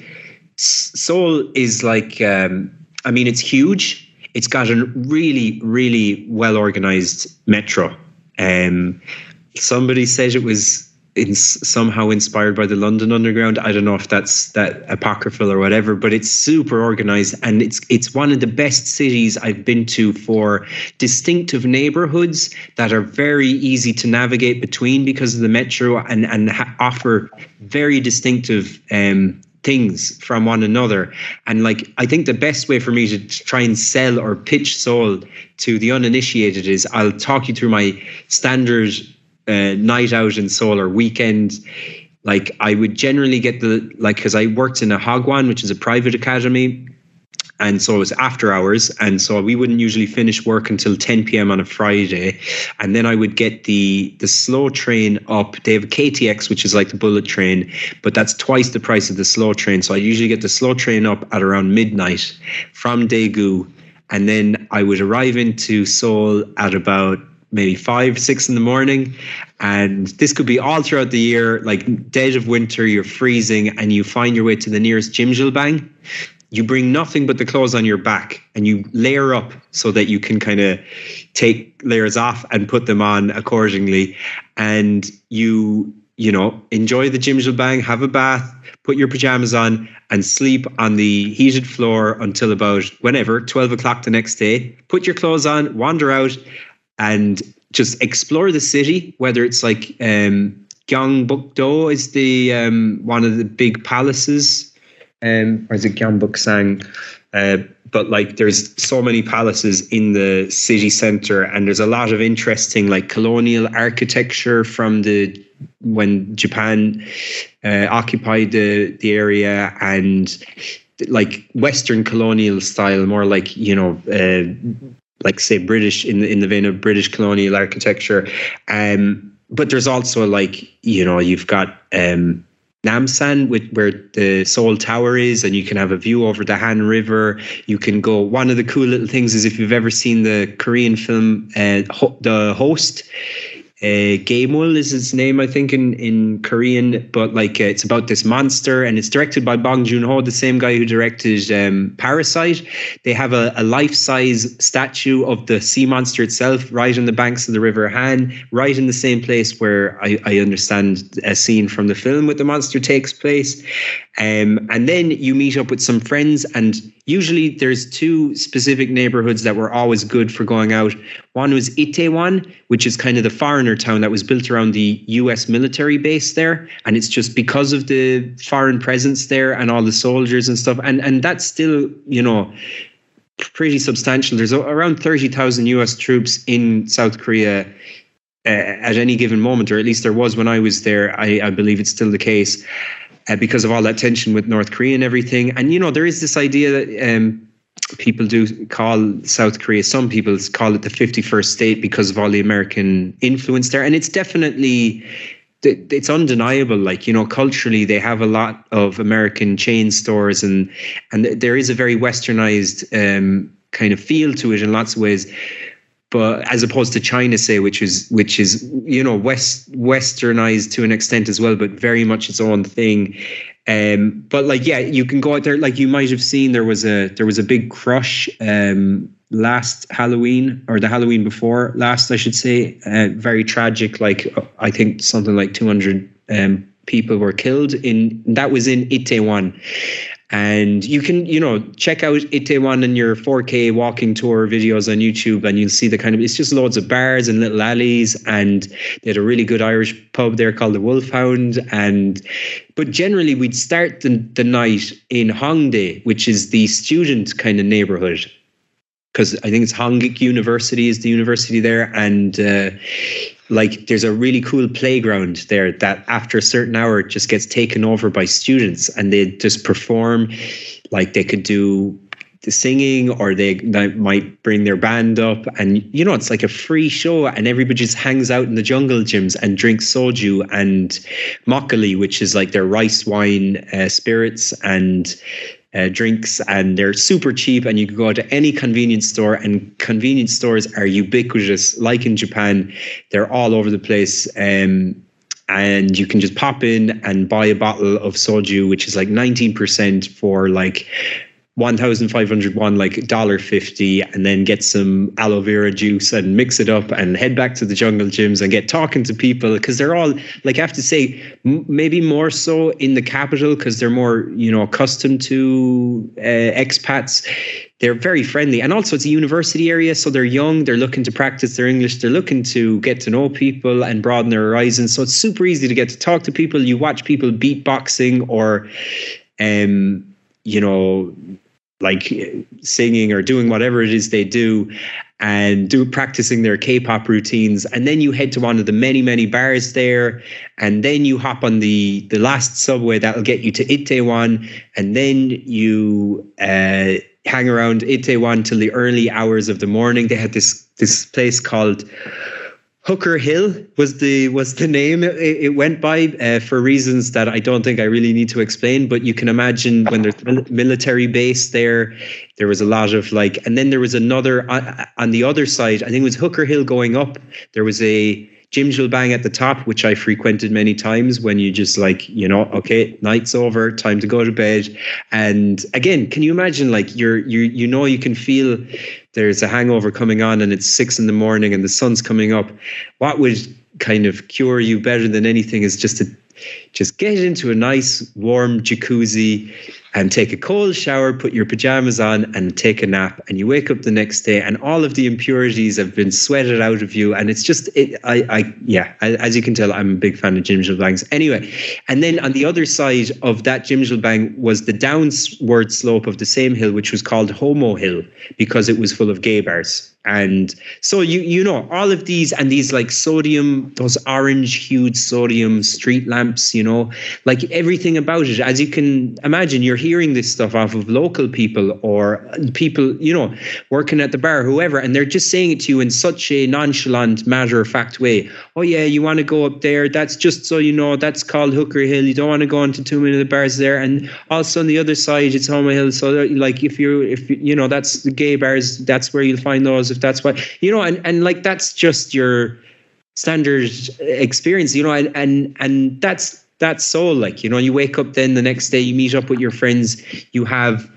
Seoul is like, um, I mean, it's huge. It's got a really, really well organized metro. Um, somebody said it was in, somehow inspired by the London Underground. I don't know if that's that apocryphal or whatever, but it's super organized, and it's it's one of the best cities I've been to for distinctive neighborhoods that are very easy to navigate between because of the metro, and and ha- offer very distinctive um, things from one another. And like, I think the best way for me to try and sell or pitch Seoul to the uninitiated is I'll talk you through my standard Uh, night out in Seoul or weekend. Like, I would generally get the, like, because I worked in a Hagwon, which is a private academy, And so it was after hours. And so we wouldn't usually finish work until ten p.m. on a Friday. And then I would get the the slow train up. They have a K T X, which is like the bullet train, but that's twice the price of the slow train. So I usually get the slow train up at around midnight from Daegu. And then I would arrive into Seoul at about maybe five, six in the morning. And this could be all throughout the year, like dead of winter, you're freezing, and you find your way to the nearest Jimjilbang. You bring nothing but the clothes on your back and you layer up so that you can kind of take layers off and put them on accordingly. And you, you know, enjoy the Jimjilbang, have a bath, put your pajamas on and sleep on the heated floor until about whenever, twelve o'clock the next day. Put your clothes on, wander out and just explore the city, whether it's like um, Gyeongbokdo is the um, one of the big palaces. Um, or is it Gyeongbokgung? Uh, but like there's so many palaces in the city center, and there's a lot of interesting like colonial architecture from the when Japan uh, occupied the the area, and like Western colonial style, more like, you know, uh, like say British in the in the vein of British colonial architecture. Um, but there's also like, you know, you've got um, Namsan, with where the Seoul Tower is, and you can have a view over the Han River. You can go. One of the cool little things is if you've ever seen the Korean film uh, Ho- The Host. Uh, Gaemul is his name, I think, in, in Korean, but like uh, it's about this monster, and it's directed by Bong Joon-ho, the same guy who directed um, Parasite. They have a, a life-size statue of the sea monster itself right on the banks of the River Han, right in the same place where I, I understand a scene from the film with the monster takes place. Um, and then you meet up with some friends, and usually there's two specific neighborhoods that were always good for going out. One was Itaewon, which is kind of the foreigner town that was built around the U S military base there. And it's just because of the foreign presence there and all the soldiers and stuff. And, and that's still, you know, pretty substantial. There's around thirty thousand U S troops in South Korea uh, at any given moment, or at least there was when I was there. I, I believe it's still the case. Uh, because of all that tension with North Korea and everything. And, you know, there is this idea that um, people do call South Korea, some people call it the fifty-first state because of all the American influence there. And it's definitely, it's undeniable. Like, you know, culturally, they have a lot of American chain stores, and, and there is a very westernized um, kind of feel to it in lots of ways. But as opposed to China, say, which is which is you know west westernized to an extent as well, but very much its own thing. Um, but like, yeah, you can go out there. Like, you might have seen there was a there was a big crush um, last Halloween, or the Halloween before last, I should say. Uh, very tragic. Like, I think something like two hundred um, people were killed in. That was in Itaewon. And you can, you know, check out Itaewon in your four K walking tour videos on YouTube, and you'll see the kind of, it's just loads of bars and little alleys, and they had a really good Irish pub there called the Wolfhound. And, but generally we'd start the, the night in Hongdae, which is the student kind of neighborhood, because I think it's Hongik University is the university there. And uh, like, there's a really cool playground there that after a certain hour just gets taken over by students, and they just perform. Like, they could do the singing, or they, they might bring their band up, and, you know, it's like a free show, and everybody just hangs out in the jungle gyms and drinks soju and makgeolli, which is like their rice wine uh, spirits and Uh, drinks, and they're super cheap, and you can go to any convenience store, and convenience stores are ubiquitous. Like in Japan, they're all over the place, um, and you can just pop in and buy a bottle of soju, which is like nineteen percent for like one thousand five hundred won, like one dollar fifty, and then get some aloe vera juice and mix it up and head back to the jungle gyms and get talking to people, because they're all, like, I have to say, m- maybe more so in the capital, because they're more, you know, accustomed to uh, expats. They're very friendly. And also it's a university area, so they're young, they're looking to practice their English, they're looking to get to know people and broaden their horizons. So it's super easy to get to talk to people. You watch people beatboxing, or, um, you know, like singing or doing whatever it is they do, and do practicing their K-pop routines. And then you head to one of the many, many bars there, and then you hop on the, the last subway that'll get you to Itaewon, and then you uh, hang around Itaewon till the early hours of the morning. They had this this place called Hooker Hill was the was the name it, it went by uh, for reasons that I don't think I really need to explain. But you can imagine when there's mil- military base there, there was a lot of like, and then there was another uh, on the other side. I think it was Hooker Hill going up. There was a Jimjilbang at the top, which I frequented many times when you just like, you know, okay, night's over, time to go to bed. And again, can you imagine like you're, you you know, you can feel there's a hangover coming on and it's six in the morning and the sun's coming up. What would kind of cure you better than anything is just to just get into a nice warm jacuzzi and take a cold shower, put your pajamas on and take a nap, and you wake up the next day and all of the impurities have been sweated out of you. And it's just, it, I, I, yeah, as you can tell, I'm a big fan of Jimjilbangs. Anyway, and then on the other side of that Jimjilbang was the downward slope of the same hill, which was called Homo Hill because it was full of gay bars. And so, you you know, all of these and these like sodium, those orange hued sodium street lamps, you know, like everything about it, as you can imagine, you're hearing this stuff off of local people or people, you know, working at the bar, whoever, and they're just saying it to you in such a nonchalant, matter of fact way. Oh, yeah, you want to go up there? That's just so you know, that's called Hooker Hill. You don't want to go into too many of the bars there. And also on the other side, it's Homo Hill. So, like, if you're, if you know, that's the gay bars, that's where you'll find those. If that's what, you know, and, and like, that's just your standard experience, you know, and, and, and that's, that's so like, you know, you wake up then the next day, you meet up with your friends, you have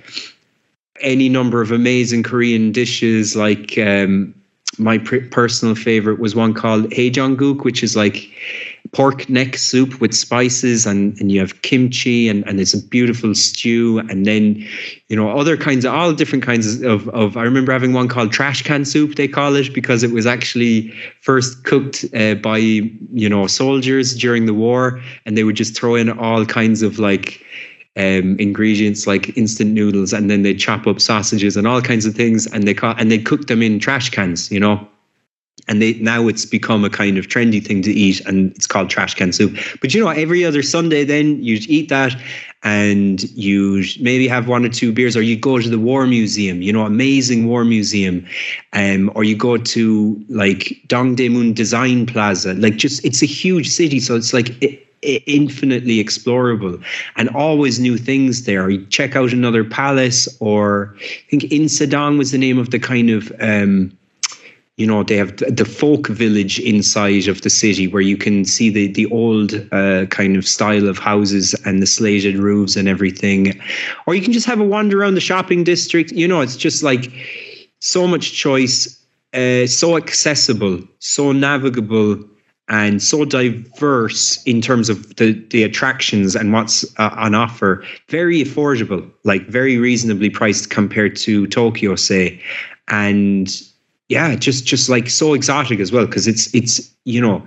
any number of amazing Korean dishes. Like um, my pr- personal favorite was one called Haejonguk, which is like pork neck soup with spices, and, and you have kimchi and, and it's a beautiful stew. And then, you know, other kinds of, all different kinds of, of, I remember having one called trash can soup, they call it, because it was actually first cooked uh, by, you know, soldiers during the war. And they would just throw in all kinds of like um, ingredients like instant noodles, and then they chop up sausages and all kinds of things. And they call, and they cook them in trash cans, you know. And they, now it's become a kind of trendy thing to eat, and it's called trash can soup. But, you know, every other Sunday then you'd eat that and you maybe have one or two beers, or you go to the War Museum, you know, amazing War Museum, um, or you go to like Dongdaemun Design Plaza. Like, just, it's a huge city. So it's like it, it infinitely explorable and always new things there. Or you check out another palace, or I think Insadong was the name of the kind of... Um, you know, they have the folk village inside of the city where you can see the the old uh, kind of style of houses and the slated roofs and everything. Or you can just have a wander around the shopping district. You know, it's just like so much choice, uh, so accessible, so navigable, and so diverse in terms of the, the attractions and what's uh, on offer. Very affordable, like very reasonably priced compared to Tokyo, say. And yeah, just just like so exotic as well, because it's it's you know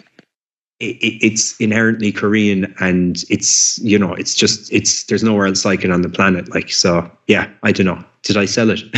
it, it's inherently Korean, and it's, you know, it's just it's there's nowhere else like it on the planet. Like, so yeah, I don't know. Did I sell it?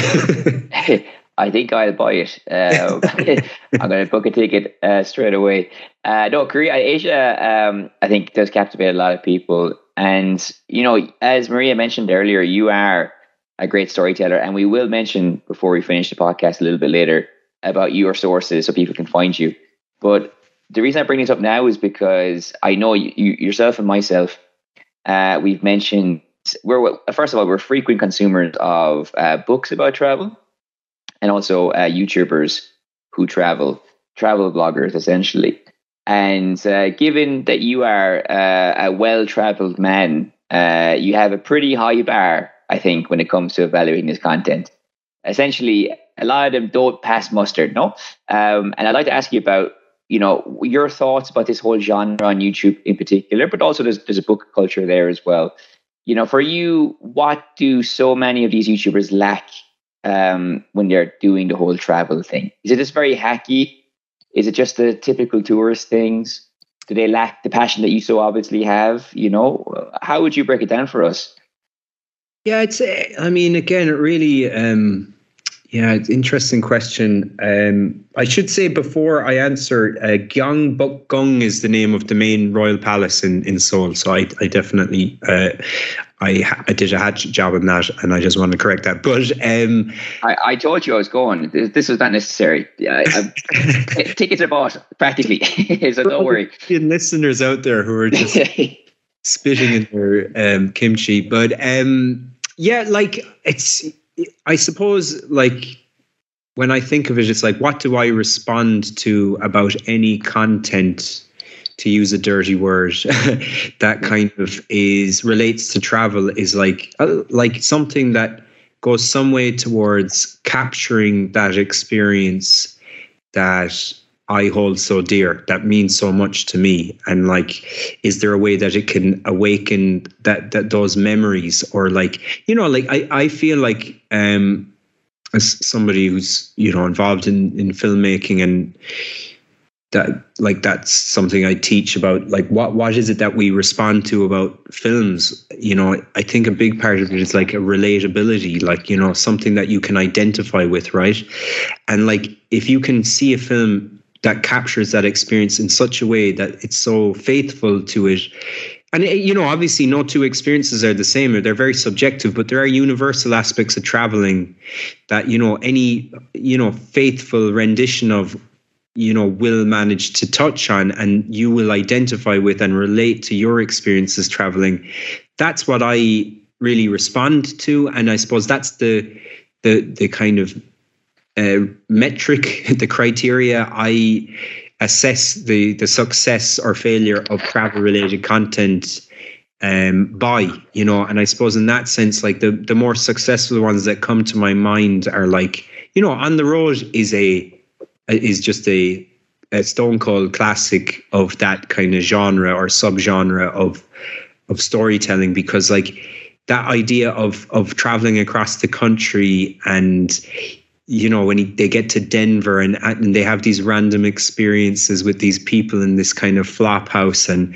I think I'll buy it. Uh, I'm going to book a ticket uh, straight away. Uh, no, Korea, Asia, um, I think does captivate a lot of people, and you know, as Maria mentioned earlier, you are a great storyteller, and we will mention before we finish the podcast a little bit later about your sources so people can find you. But the reason I bring this up now is because I know you, you yourself and myself, uh, we've mentioned, we're, first of all, we're frequent consumers of uh, books about travel, and also uh, YouTubers who travel, travel bloggers essentially. And uh, given that you are uh, a well-traveled man, uh, you have a pretty high bar, I think, when it comes to evaluating this content. Essentially, a lot of them don't pass muster, no? Um, and I'd like to ask you about, you know, your thoughts about this whole genre on YouTube in particular, but also there's, there's a book culture there as well. You know, for you, what do so many of these YouTubers lack um, when they're doing the whole travel thing? Is it just very hacky? Is it just the typical tourist things? Do they lack the passion that you so obviously have? You know, how would you break it down for us? Yeah, it's, I mean, again, it really, um, yeah, it's an interesting question. Um, I should say before I answer, uh, Gyeongbokgung is the name of the main royal palace in, in Seoul. So I, I definitely, uh, I, I did a hatchet job on that, and I just wanted to correct that. But um, I, I told you I was going. This, this was not necessary. I, I, tickets are bought practically, so don't worry. Listeners out there who are just spitting in their um, kimchi, but um, yeah, like it's. I suppose, like when I think of it, it's like, what do I respond to about any content? To use a dirty word, that kind of is relates to travel is like uh, like something that goes some way towards capturing that experience that I hold so dear, that means so much to me. And like, is there a way that it can awaken that that those memories, or like, you know, like I, I feel like um as somebody who's, you know, involved in, in filmmaking, and that like that's something I teach about, like what what is it that we respond to about films. You know, I think a big part of it is like a relatability, like, you know, something that you can identify with, right? And like, if you can see a film that captures that experience in such a way that it's so faithful to it, and it, you know, obviously no two experiences are the same, or they're very subjective, but there are universal aspects of traveling that, you know, any, you know, faithful rendition of, you know, will manage to touch on, and you will identify with and relate to your experiences traveling. That's what I really respond to. And I suppose that's the the the kind of uh, metric, the criteria I assess the the success or failure of travel related content um by, you know. And I suppose in that sense, like the the more successful ones that come to my mind are like, you know, On the Road is a is just a, a stone cold classic of that kind of genre or subgenre of of storytelling, because like that idea of of traveling across the country, and you know, when he, they get to Denver and and they have these random experiences with these people in this kind of flop house, and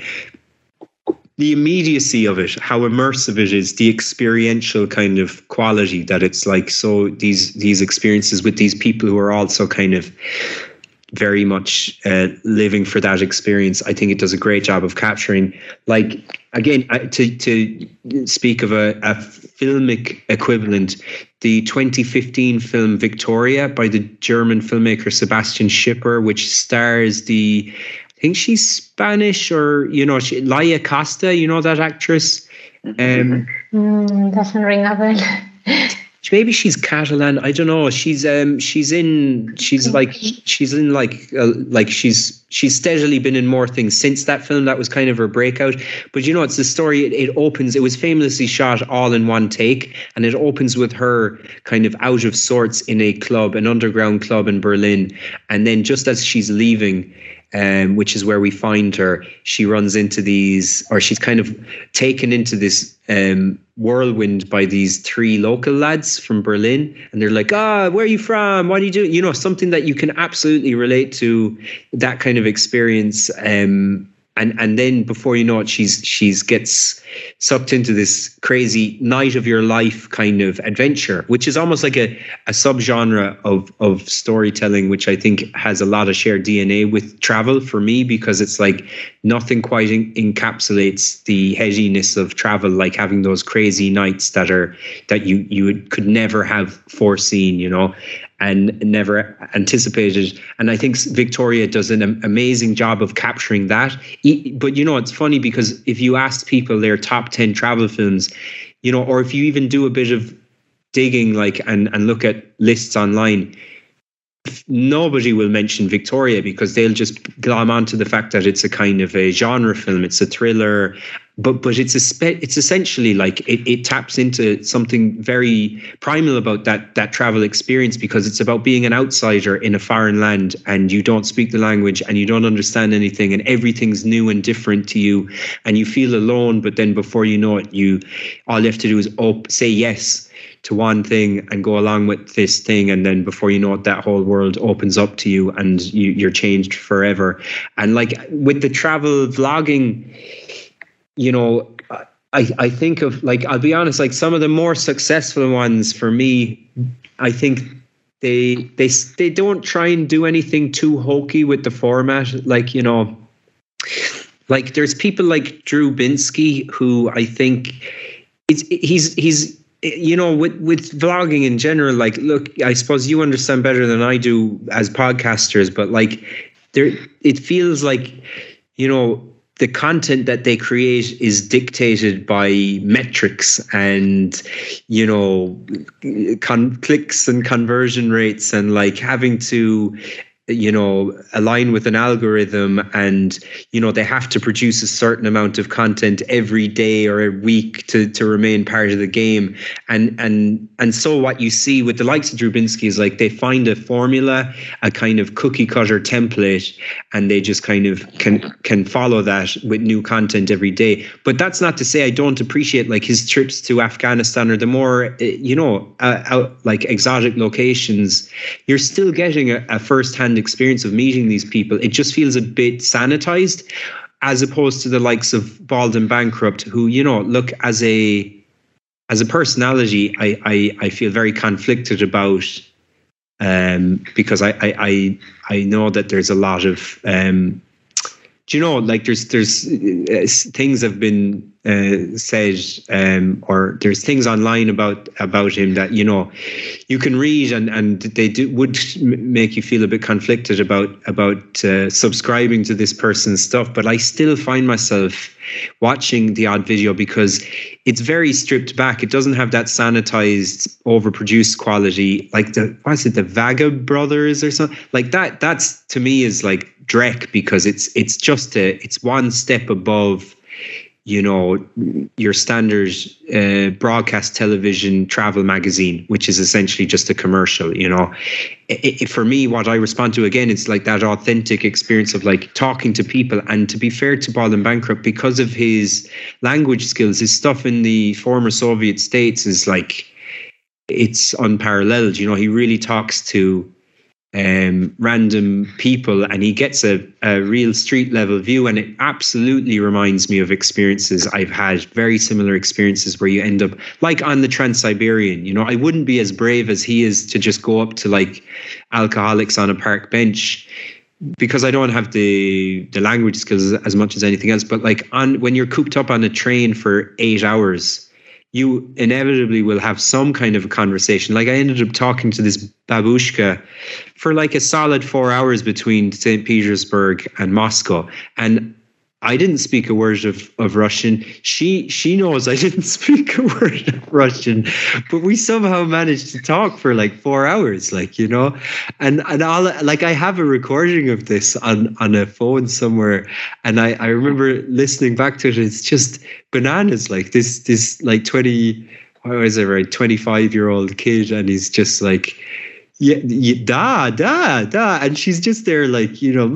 the immediacy of it, how immersive it is, the experiential kind of quality that it's like, so these these experiences with these people who are also kind of very much uh, living for that experience. I think it does a great job of capturing, like, again, to to speak of a, a filmic equivalent, the twenty fifteen film Victoria by the German filmmaker Sebastian Schipper, which stars the, I think she's Spanish, or, you know, she, Laia Costa, you know, that actress. Um, mm, doesn't ring a bell. Maybe she's Catalan. I don't know. She's um she's in she's like she's in like uh, like she's she's steadily been in more things since that film. That was kind of her breakout. But you know, it's the story. It, it opens. It was famously shot all in one take, and it opens with her kind of out of sorts in a club, an underground club in Berlin, and then just as she's leaving, Um, which is where we find her, she runs into these, or she's kind of taken into this um, whirlwind by these three local lads from Berlin. And they're like, ah, where are you from? What do you do? You know, something that you can absolutely relate to, that kind of experience. Um, and and then before you know it, she's she's gets sucked into this crazy night of your life kind of adventure, which is almost like a, a subgenre of of storytelling, which I think has a lot of shared D N A with travel for me, because it's like nothing quite in, encapsulates the headiness of travel, like having those crazy nights that are that you you would, could never have foreseen, you know, and never anticipated. And I think Victoria does an amazing job of capturing that. But, you know, it's funny, because if you ask people their top ten travel films, you know, or if you even do a bit of digging, like, and, and look at lists online, nobody will mention Victoria, because they'll just glom onto the fact that it's a kind of a genre film. It's a thriller, but but it's a spe- it's essentially like it, it taps into something very primal about that that travel experience, because it's about being an outsider in a foreign land, and you don't speak the language, and you don't understand anything, and everything's new and different to you, and you feel alone. But then before you know it, you all you have to do is op- say yes to one thing and go along with this thing, and then before you know it, that whole world opens up to you, and you, you're changed forever. And like with the travel vlogging, you know, I I think of, like, I'll be honest, like some of the more successful ones for me, I think they they they don't try and do anything too hokey with the format. Like, you know, like there's people like Drew Binsky, who I think it's he's he's you know, with with vlogging in general, like, look, I suppose you understand better than I do as podcasters, but like there, it feels like, you know, the content that they create is dictated by metrics and, you know, con- clicks and conversion rates, and like having to, you know, align with an algorithm, and, you know, they have to produce a certain amount of content every day or a week to to remain part of the game. And and and so what you see with the likes of Drabinski is like they find a formula, a kind of cookie cutter template, and they just kind of can can follow that with new content every day. But that's not to say I don't appreciate like his trips to Afghanistan or the more, you know, uh, out, like exotic locations. You're still getting a, a first-hand experience of meeting these people. It just feels a bit sanitized, as opposed to the likes of Bald and Bankrupt, who, you know, look, as a as a personality, I I, I feel very conflicted about, um, because I, I I I know that there's a lot of um, do you know, like there's there's uh, things have been uh, said, um, or there's things online about about him that, you know, you can read, and and they do would make you feel a bit conflicted about about uh, subscribing to this person's stuff. But I still find myself watching the odd video because it's very stripped back. It doesn't have that sanitized, overproduced quality like the what's it the Vaga brothers or something like that. That's, to me, is like Drek, because it's it's just a it's one step above, you know, your standard uh, broadcast television travel magazine, which is essentially just a commercial. You know, it, it, for me, what I respond to again, it's like that authentic experience of like talking to people. And to be fair to Bald and Bankrupt, because of his language skills, his stuff in the former Soviet states is like, it's unparalleled. You know, he really talks to um, random people, and he gets a, a real street level view. And it absolutely reminds me of experiences I've had, very similar experiences where you end up like on the Trans-Siberian. You know, I wouldn't be as brave as he is to just go up to like alcoholics on a park bench, because I don't have the the language skills as much as anything else. But like on when you're cooped up on a train for eight hours, you inevitably will have some kind of a conversation. Like I ended up talking to this babushka for like a solid four hours between Saint Petersburg and Moscow. And I didn't speak a word of, of Russian. She she knows I didn't speak a word of Russian, but we somehow managed to talk for like four hours, like, you know, and and all like I have a recording of this on, on a phone somewhere, and I, I remember listening back to it. It's just bananas, like this this like twenty, what was it, right, twenty-five year old kid, and he's just like, yeah, yeah, da, da, da. And she's just there like, you know,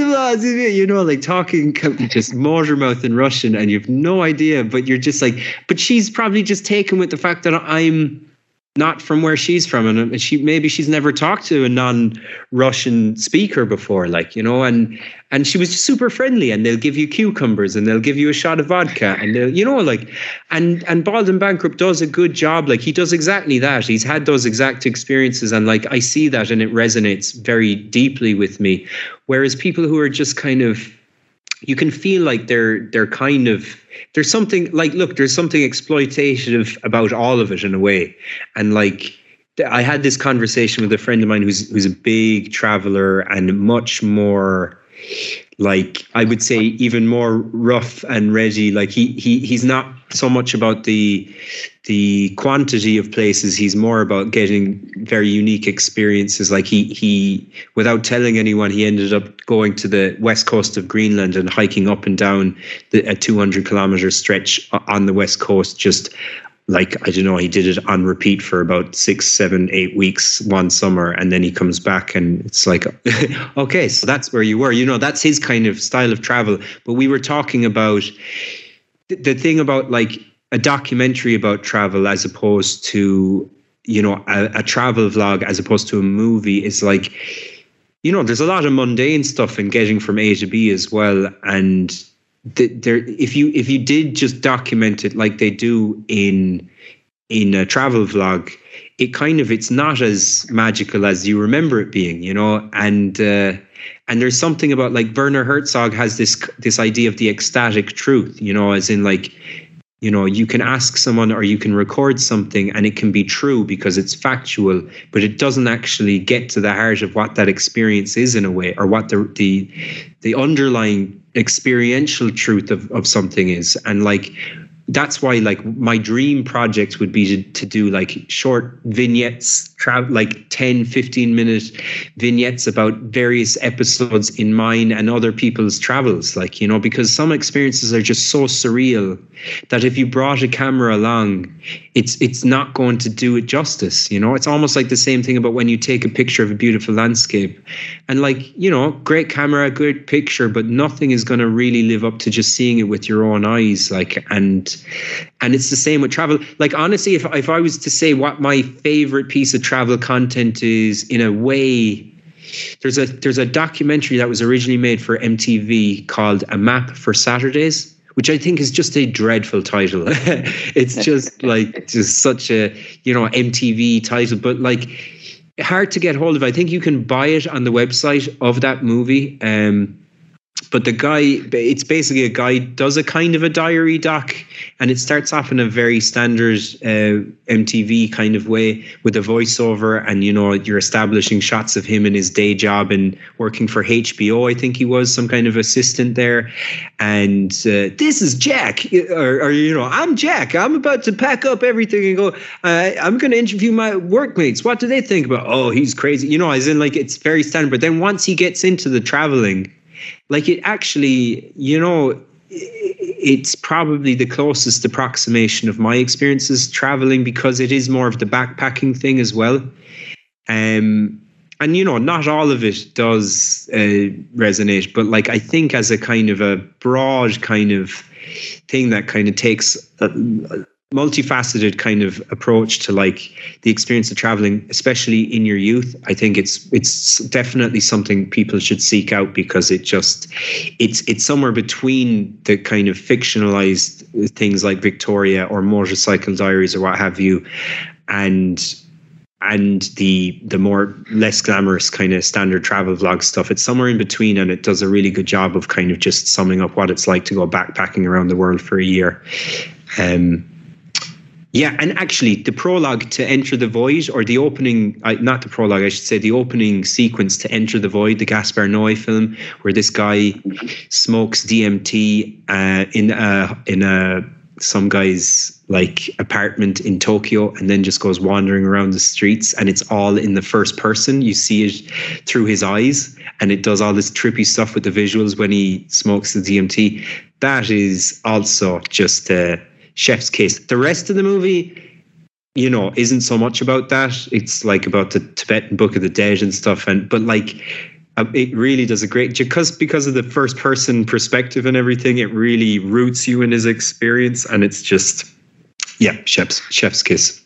you know, like talking just motor mouth in Russian, and you have no idea, but you're just like, but she's probably just taken with the fact that I'm not from where she's from, and she maybe she's never talked to a non-Russian speaker before, like, you know, and and she was just super friendly, and they'll give you cucumbers, and they'll give you a shot of vodka, and they'll, you know, like, and and Bald and Bankrupt does a good job. Like, he does exactly that. He's had those exact experiences, and like I see that, and it resonates very deeply with me. Whereas people who are just kind of, you can feel like they're they're kind of, there's something like, look, there's something exploitative about all of it in a way. And like, I had this conversation with a friend of mine who's who's a big traveler and much more, like, I would say even more rough and ready. Like he he he's not so much about the the quantity of places. He's more about getting very unique experiences. Like he he without telling anyone, he ended up going to the west coast of Greenland and hiking up and down the, a two hundred kilometer stretch on the west coast, just like, I don't know, he did it on repeat for about six, seven, eight weeks one summer. And then he comes back and it's like, okay, so that's where you were, you know, that's his kind of style of travel. But we were talking about th- the thing about like a documentary about travel as opposed to, you know, a, a travel vlog as opposed to a movie is like, you know, there's a lot of mundane stuff in getting from A to B as well. And The, there, if you if you did just document it like they do in in a travel vlog, it kind of, it's not as magical as you remember it being, you know. And uh, and there's something about, like, Werner Herzog has this this idea of the ecstatic truth, you know, as in like You know, you can ask someone or you can record something and it can be true because it's factual, but it doesn't actually get to the heart of what that experience is in a way, or what the the the underlying experiential truth of, of something is. And like, that's why like my dream project would be to, to do like short vignettes, tra- like ten, fifteen minute vignettes about various episodes in mine and other people's travels. Like, you know, because some experiences are just so surreal that if you brought a camera along, it's it's not going to do it justice. You know, it's almost like the same thing about when you take a picture of a beautiful landscape, and like, you know, great camera, good picture, but nothing is going to really live up to just seeing it with your own eyes. Like, and and it's the same with travel. Like, honestly, if if I was to say what my favorite piece of travel content is, in a way, there's a there's a documentary that was originally made for M T V called A Map for Saturdays, which I think is just a dreadful title. It's just like just such a, you know, M T V title, but like hard to get hold of. I think you can buy it on the website of that movie. Um, But the guy, it's basically a guy does a kind of a diary doc, and it starts off in a very standard uh, M T V kind of way with a voiceover, and, you know, you're establishing shots of him in his day job and working for H B O. I think he was some kind of assistant there. And uh, this is Jack, or, or, you know, I'm Jack. I'm about to pack up everything and go, uh, I'm going to interview my workmates. What do they think about? Oh, he's crazy. You know, as in, like, it's very standard. But then once he gets into the traveling, like, it actually, you know, it's probably the closest approximation of my experiences traveling, because it is more of the backpacking thing as well. Um, and, you know, not all of it does uh, resonate, but like, I think as a kind of a broad kind of thing that kind of takes a, a multifaceted kind of approach to like the experience of traveling, especially in your youth, I think it's it's definitely something people should seek out, because it just it's it's somewhere between the kind of fictionalized things like Victoria or Motorcycle Diaries or what have you, and and the the more less glamorous kind of standard travel vlog stuff. It's somewhere in between, and it does a really good job of kind of just summing up what it's like to go backpacking around the world for a year. Um, Yeah, and actually the prologue to Enter the Void, or the opening, uh, not the prologue, I should say, the opening sequence to Enter the Void, the Gaspar Noé film, where this guy smokes D M T uh, in a, in a some guy's like apartment in Tokyo, and then just goes wandering around the streets, and it's all in the first person. You see it through his eyes, and it does all this trippy stuff with the visuals when he smokes the D M T. That is also just uh, chef's kiss. The rest of the movie, you know, isn't so much about that. It's like about the Tibetan Book of the Dead and stuff. And but like, uh, it really does a great, because because of the first person perspective and everything, it really roots you in his experience, and it's just, yeah, chef's chef's kiss.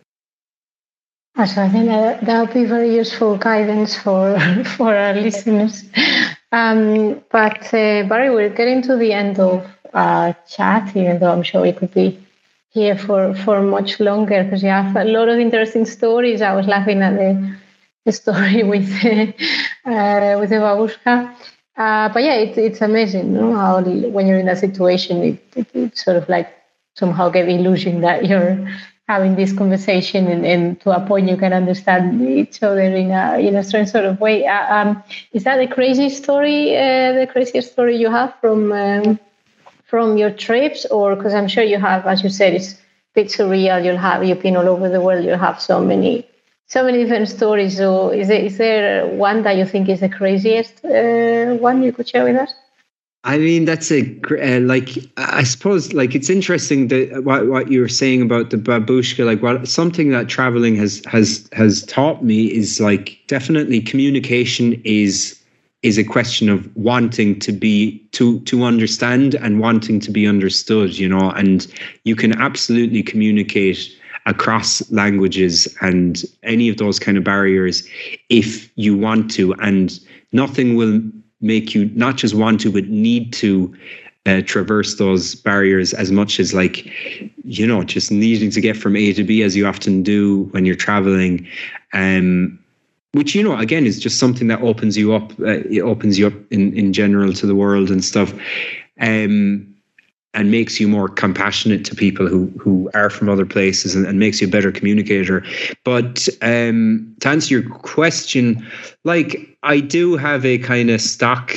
So I think that that would be very useful guidance for for our listeners. Um, but uh, Barry, we're getting to the end of uh, chat, even though I'm sure we could be here for, for much longer, because you have a lot of interesting stories. I was laughing at the, the story with uh, with the babushka. Uh, but yeah, it, it's amazing, no? How when you're in that situation, it, it, it sort of like somehow get the illusion that you're having this conversation, and, and to a point you can understand each other in a in a strange sort of way. Uh, um, is that the crazy story, uh, the craziest story you have from um, from your trips, or because I'm sure you have, as you said, it's a bit surreal. You'll have you've been all over the world. You'll have so many so many different stories. So is there is there one that you think is the craziest uh, one you could share with us? I mean, that's a uh, like I suppose like it's interesting that what what you were saying about the babushka. Like, what something that traveling has has has taught me is like definitely communication is is a question of wanting to be to to understand and wanting to be understood. You know, and you can absolutely communicate across languages and any of those kind of barriers if you want to, and nothing will make you not just want to, but need to uh, traverse those barriers as much as like, you know, just needing to get from A to B, as you often do when you're traveling. Um, which, you know, again, is just something that opens you up. Uh, it opens you up in, in general to the world and stuff. Um, and makes you more compassionate to people who who are from other places, and, and makes you a better communicator. But um, to answer your question, like I do have a kind of stock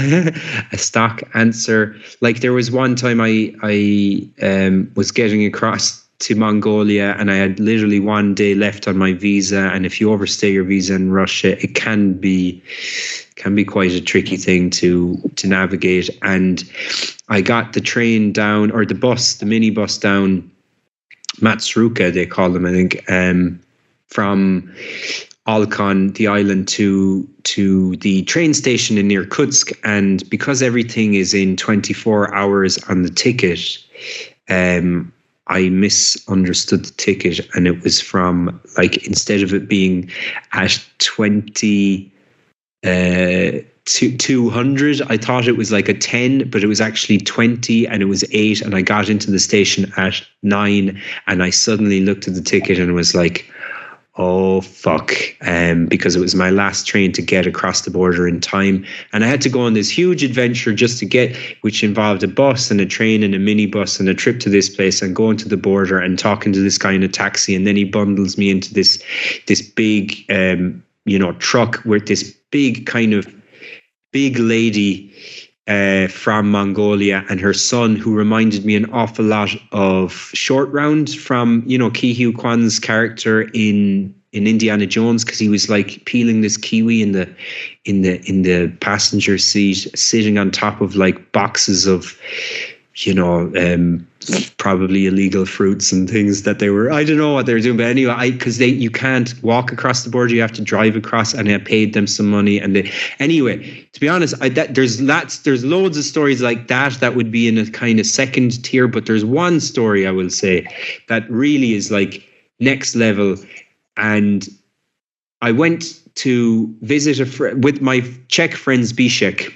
a stock answer. Like there was one time I I um, was getting across to Mongolia, and I had literally one day left on my visa. And if you overstay your visa in Russia, it can be can be quite a tricky thing to to navigate. And I got the train down, or the bus, the minibus down Matsruka, they call them, I think, um, from Alkon, the island, to to the train station in Irkutsk. And because everything is in twenty-four hours on the ticket, um, I misunderstood the ticket, and it was from, like, instead of it being at twenty, uh, two hundred, I thought it was like a ten, but it was actually twenty, and it was eight. And I got into the station at nine, and I suddenly looked at the ticket and was like, oh fuck, um, because it was my last train to get across the border in time. And I had to go on this huge adventure just to get, which involved a bus and a train and a minibus and a trip to this place, and going to the border and talking to this guy in a taxi. And then he bundles me into this, this big, um, you know, truck with this big kind of big lady uh, from Mongolia and her son, who reminded me an awful lot of Short Round from, you know, Ke Huy Quan's character in in Indiana Jones, because he was like peeling this kiwi in the in the in the passenger seat, sitting on top of like boxes of, you know, um, probably illegal fruits and things that they were, I don't know what they were doing, but anyway, I, cause they, you can't walk across the border, you have to drive across, and I paid them some money. And they, anyway, to be honest, I, that there's lots, there's loads of stories like that, that would be in a kind of second tier, but there's one story I will say that really is like next level. And I went to visit a fr- with my Czech friend Zbigniew,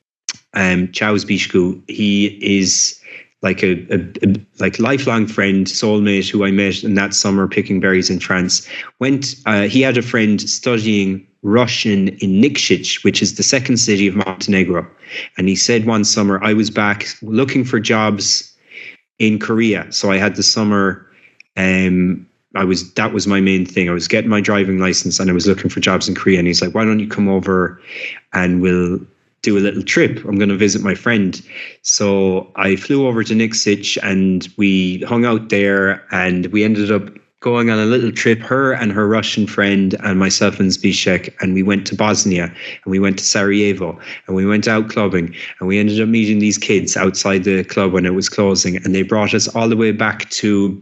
um, Ciao Zbigniew. He is like a, a, a like lifelong friend, soulmate, who I met in that summer picking berries in France. Went. Uh, he had a friend studying Russian in Nikšić, which is the second city of Montenegro. And he said one summer, I was back looking for jobs in Korea. So I had the summer. Um, I was that was my main thing. I was getting my driving license, and I was looking for jobs in Korea. And he's like, "Why don't you come over, and we'll do a little trip? I'm going to visit my friend." So I flew over to Nikšić, and we hung out there, and we ended up going on a little trip, her and her Russian friend and myself and Zbigniew, and we went to Bosnia, and we went to Sarajevo, and we went out clubbing, and we ended up meeting these kids outside the club when it was closing, and they brought us all the way back to,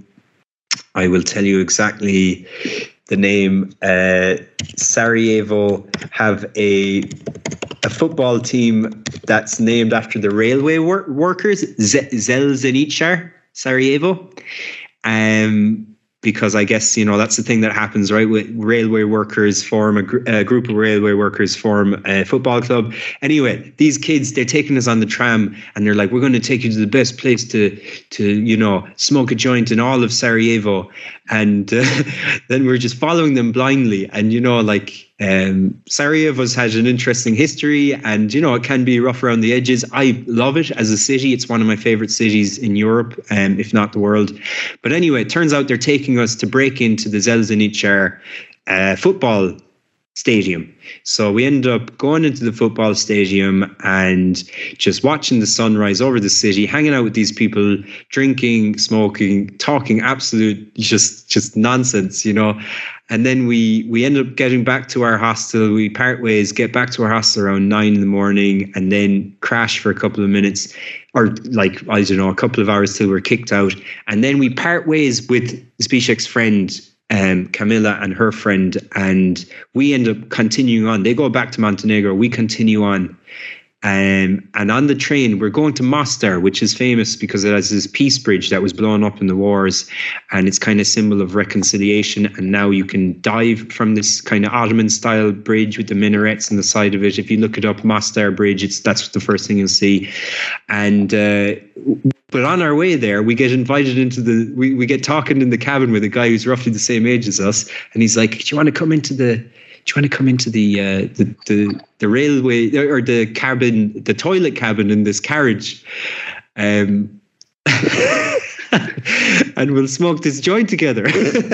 I will tell you exactly the name, uh, Sarajevo have a a football team that's named after the railway wor- workers, Z- Zelzeničar, Sarajevo. Um, because I guess, you know, that's the thing that happens, right? With railway workers form a, gr- a group of railway workers form a football club. Anyway, these kids, they're taking us on the tram, and they're like, we're going to take you to the best place to, to, you know, smoke a joint in all of Sarajevo. And uh, then we're just following them blindly. And, you know, like, um, Sarajevo's had an interesting history, and, you know, it can be rough around the edges. I love it as a city. It's one of my favorite cities in Europe, um, if not the world. But anyway, it turns out they're taking us to break into the Zelzeničar uh, football stadium. So we end up going into the football stadium and just watching the sunrise over the city, hanging out with these people, drinking, smoking, talking absolute just just nonsense, you know. And then we we end up getting back to our hostel. We part ways, get back to our hostel around nine in the morning, and then crash for a couple of minutes, or like, I don't know, a couple of hours till we're kicked out. And then we part ways with Zbigniew's friend, Um, Camilla, and her friend, and we end up continuing on. They go back to Montenegro, we continue on. Um, and on the train, we're going to Mostar, which is famous because it has this peace bridge that was blown up in the wars, and it's kind of symbol of reconciliation. And now you can dive from this kind of Ottoman-style bridge with the minarets on the side of it. If you look it up, Mostar Bridge, it's that's the first thing you'll see. And uh, but on our way there, we get invited into the, we, we get talking in the cabin with a guy who's roughly the same age as us. And he's like, do you want to come into the, do you want to come into the, uh, the, the, the railway or the cabin, the toilet cabin in this carriage? Um, and we'll smoke this joint together.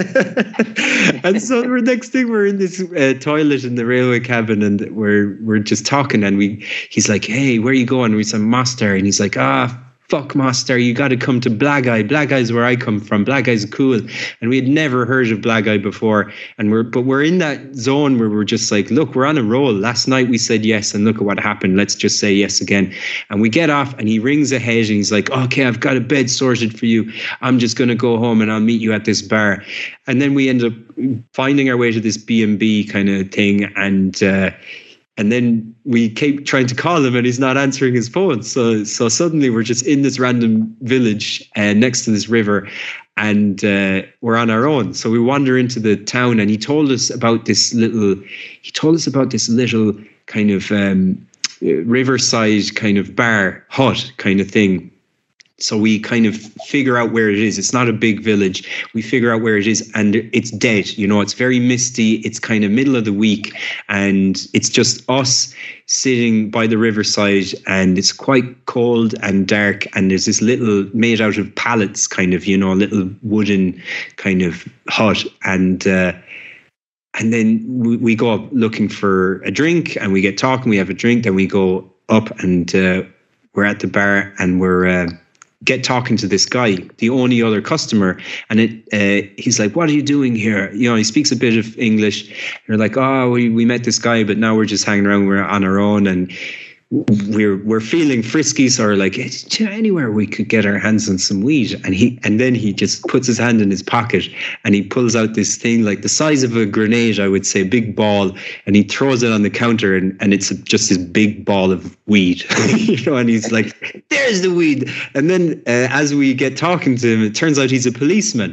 And so the next thing, we're in this uh, toilet in the railway cabin, and we're we're just talking, and we he's like, hey, where are you going? We said Master, and he's like, ah, fuck Master, you got to come to Blackeye. Blackeye's where I come from. Blackeye's cool. And we had never heard of Blackeye before. And we're, but we're in that zone where we're just like, look, we're on a roll. Last night we said yes, and look at what happened. Let's just say yes again. And we get off, and he rings ahead, and he's like, okay, I've got a bed sorted for you. I'm just going to go home, and I'll meet you at this bar. And then we end up finding our way to this B and B kind of thing. And, uh, And then we keep trying to call him, and he's not answering his phone. So so suddenly we're just in this random village uh, next to this river, and uh, we're on our own. So we wander into the town, and he told us about this little, he told us about this little kind of um, riverside kind of bar, hut kind of thing. So we kind of figure out where it is. It's not a big village. We figure out where it is, and it's dead. You know, it's very misty. It's kind of middle of the week, and it's just us sitting by the riverside, and it's quite cold and dark. And there's this little, made out of pallets, kind of, you know, little wooden kind of hut. And uh, and then we, we go up looking for a drink, and we get talking. We have a drink, then we go up, and uh, we're at the bar, and we're. Uh, get talking to this guy, the only other customer, and it uh, he's like, what are you doing here? You know, he speaks a bit of English. You're like, oh, we, we met this guy, but now we're just hanging around, we're on our own, and we're we're feeling frisky, so we're like, anywhere we could get our hands on some weed. And he and then he just puts his hand in his pocket, and he pulls out this thing like the size of a grenade, I would say, big ball, and he throws it on the counter, and, and it's just this big ball of weed. You know, and he's like, there's the weed. And then uh, as we get talking to him, it turns out he's a policeman.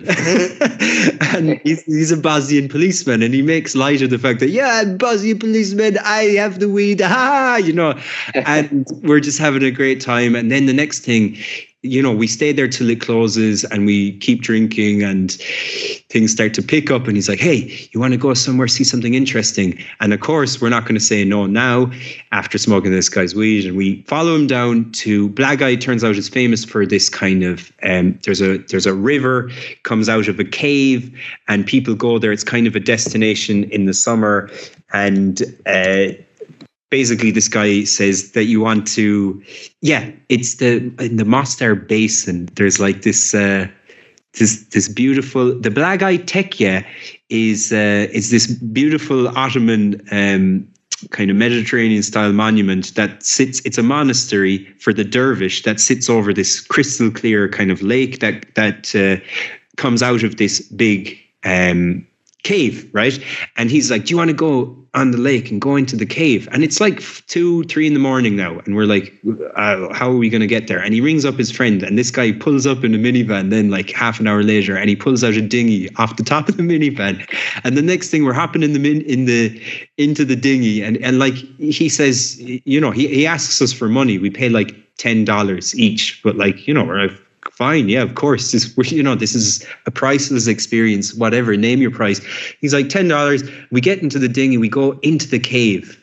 And he's, he's a Bosnian policeman, and he makes light of the fact that, yeah, I'm Bosnian policeman, I have the weed, ha, you know. And we're just having a great time. And then the next thing, you know, we stay there till it closes, and we keep drinking, and things start to pick up. And he's like, hey, you want to go somewhere, see something interesting? And of course, we're not going to say no now after smoking this guy's weed. And we follow him down to Blackeye. Turns out is famous for this kind of, um, there's a there's a river, comes out of a cave, and people go there. It's kind of a destination in the summer. And uh basically, this guy says that you want to, yeah, it's the in the Mostar Basin. There's like this, uh, this, this beautiful. The Blackeye Tekje is uh, is this beautiful Ottoman um, kind of Mediterranean style monument that sits. It's a monastery for the dervish that sits over this crystal clear kind of lake that that uh, comes out of this big um, cave, right? And he's like, do you want to go on the lake and go into the cave? And it's like two, three in the morning now. And we're like, uh, how are we going to get there? And he rings up his friend, and this guy pulls up in a minivan then like half an hour later, and he pulls out a dinghy off the top of the minivan. And the next thing, we're hopping in the min in the into the dinghy. And, and like he says, you know, he, he asks us for money. We pay like ten dollars each, but like, you know, we're like, fine, yeah, of course. This, you know, this is a priceless experience. Whatever, name your price. He's like ten dollars. We get into the dinghy. We go into the cave,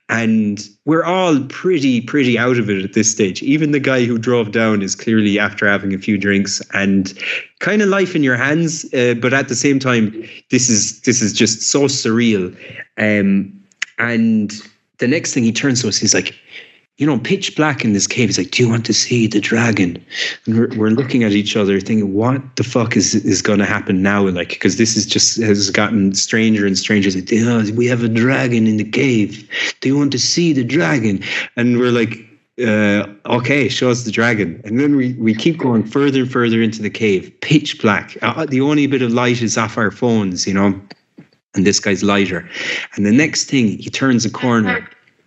and we're all pretty, pretty out of it at this stage. Even the guy who drove down is clearly after having a few drinks, and kind of life in your hands. Uh, but at the same time, this is this is just so surreal. Um, and the next thing, he turns to us. He's like, you know, pitch black in this cave. He's like, do you want to see the dragon? And we're, we're looking at each other thinking, what the fuck is is going to happen now? Like, because this is just has gotten stranger and stranger. He's like, oh, we have a dragon in the cave. Do you want to see the dragon? And we're like, uh, okay, show us the dragon. And then we, we keep going further and further into the cave, pitch black. Uh, the only bit of light is off our phones, you know, and this guy's lighter. And the next thing, he turns a corner,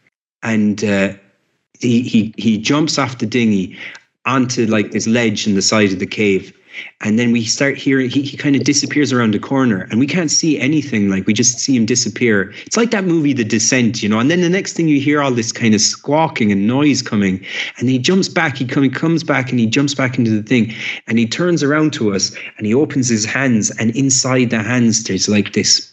and uh, He, he he jumps off the dinghy onto like this ledge in the side of the cave, and then we start hearing he, he kind of disappears around the corner, and we can't see anything. Like, we just see him disappear. It's like that movie The Descent, you know. And then the next thing, you hear all this kind of squawking and noise coming, and he jumps back. He, come, he comes back and he jumps back into the thing, and he turns around to us, and he opens his hands, and inside the hands there's like this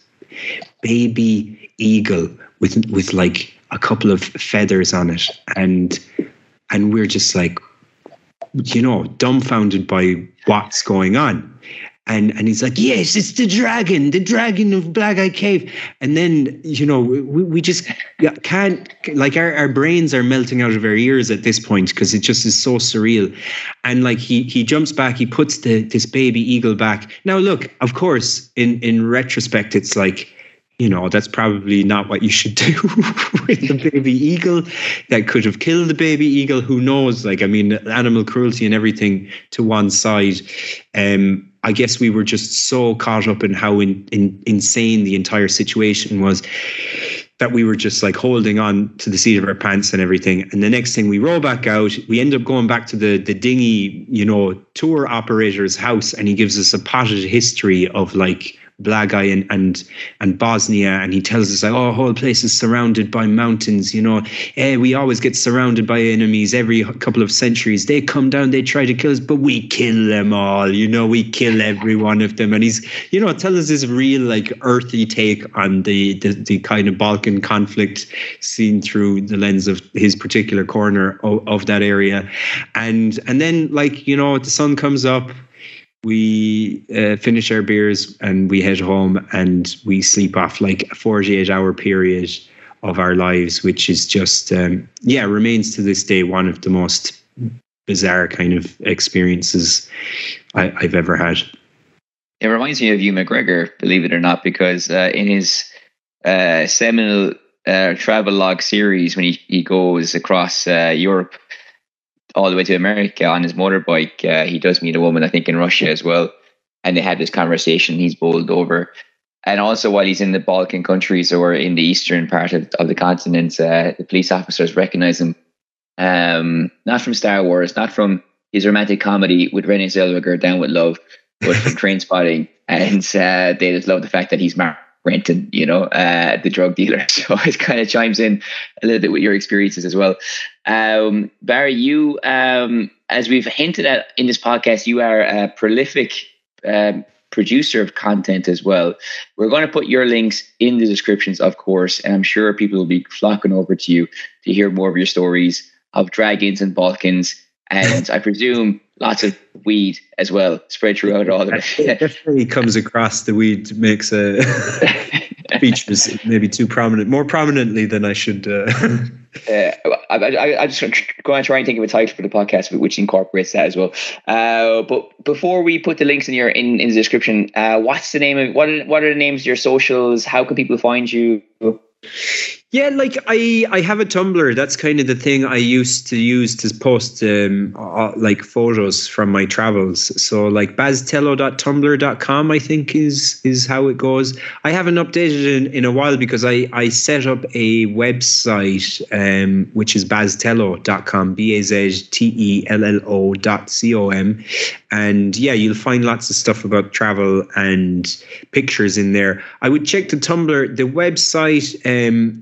baby eagle with with like a couple of feathers on it, and and we're just like, you know, dumbfounded by what's going on. And and he's like, yes, it's the dragon, the dragon of Black Eye Cave. And then, you know, we, we just can't, like our, our brains are melting out of our ears at this point because it just is so surreal. And like he he jumps back, he puts the this baby eagle back. Now, look, of course, in, in retrospect, it's like, you know, that's probably not what you should do with the baby eagle. That could have killed the baby eagle. Who knows? Like, I mean, animal cruelty and everything to one side. Um, I guess we were just so caught up in how in, in, insane the entire situation was that we were just like holding on to the seat of our pants and everything. And the next thing we roll back out, we end up going back to the the dinghy, you know, tour operator's house, and he gives us a potted history of like Blagai and, and and Bosnia, and he tells us like, oh, the whole place is surrounded by mountains, you know. Eh, we always get surrounded by enemies every couple of centuries. They come down, they try to kill us, but we kill them all, you know, we kill every one of them. And he's, you know, tells us this real like earthy take on the, the the kind of Balkan conflict seen through the lens of his particular corner of, of that area. And and then like, you know, the sun comes up, we uh, finish our beers and we head home and we sleep off like a forty-eight hour period of our lives, which is just, um, yeah, remains to this day one of the most bizarre kind of experiences I, I've ever had. It reminds me of Hugh McGregor, believe it or not, because uh, in his uh, seminal uh, travel log series, when he, he goes across uh, Europe, all the way to America on his motorbike, uh, he does meet a woman, I think, in Russia as well. And they have this conversation. He's bowled over. And also while he's in the Balkan countries or in the eastern part of, of the continent, uh, the police officers recognize him. Um, not from Star Wars, not from his romantic comedy with Renée Zellweger, Down with Love, but from Trainspotting. And uh, they just love the fact that he's Mark Renton, you know, uh, the drug dealer. So it kind of chimes in a little bit with your experiences as well. Um, Barry, you, um, as we've hinted at in this podcast, you are a prolific um, producer of content as well. We're going to put your links in the descriptions, of course, and I'm sure people will be flocking over to you to hear more of your stories of dragons and Balkans, and I presume lots of weed as well spread throughout all of it. It definitely comes across, the weed makes a features maybe too prominent, more prominently than I should. Uh. uh, I, I, I just going to try and think of a title for the podcast which incorporates that as well. Uh, but before we put the links in your in, in the description, uh, what's the name of what? Are, what are the names of your socials? How can people find you? Yeah, like I, I have a Tumblr. That's kind of the thing I used to use to post um, uh, like photos from my travels. So like baztello dot tumblr dot com, I think is is how it goes. I haven't updated in, in a while because I, I set up a website um, which is baztello dot com, B A Z T E L L O dot C O M. And yeah, you'll find lots of stuff about travel and pictures in there. I would check the Tumblr, the website. Um,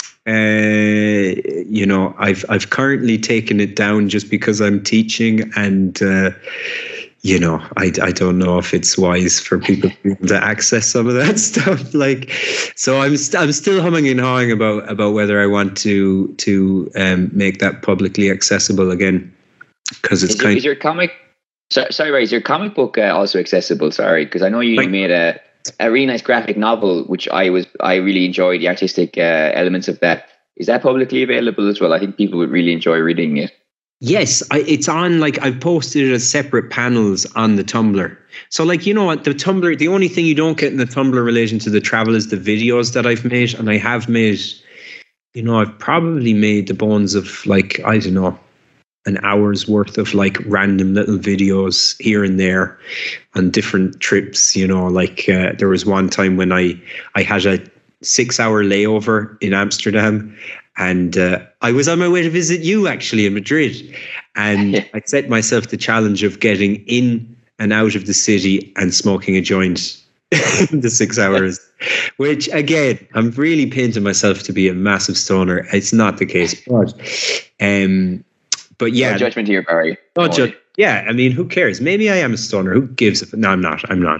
Uh, you know, I've I've currently taken it down just because I'm teaching, and uh, you know, I I don't know if it's wise for people to be able to access some of that stuff. Like, so I'm st- I'm still humming and hawing about about whether I want to to um, make that publicly accessible again, because it's is kind. Your, is your comic? Sorry, sorry, Ray, is your comic book uh, also accessible? Sorry, because I know you like, made a. a really nice graphic novel, which I was, I really enjoyed the artistic uh, elements of that. Is that publicly available as well? I think people would really enjoy reading it. Yes, I, it's on, like, I've posted it as separate panels on the Tumblr. So, like, you know what, the Tumblr, the only thing you don't get in the Tumblr relation to the travel is the videos that I've made. And I have made, you know, I've probably made the bones of, like, I don't know, an hour's worth of like random little videos here and there on different trips. You know, like uh, there was one time when I, I had a six hour layover in Amsterdam, and uh, I was on my way to visit you actually in Madrid. And I set myself the challenge of getting in and out of the city and smoking a joint in the six hours, which again, I'm really painting myself to be a massive stoner. It's not the case, but um, But yeah, no judgment here, Barry. No ju- yeah, I mean, who cares? Maybe I am a stoner. Who gives a f- No, I'm not. I'm not.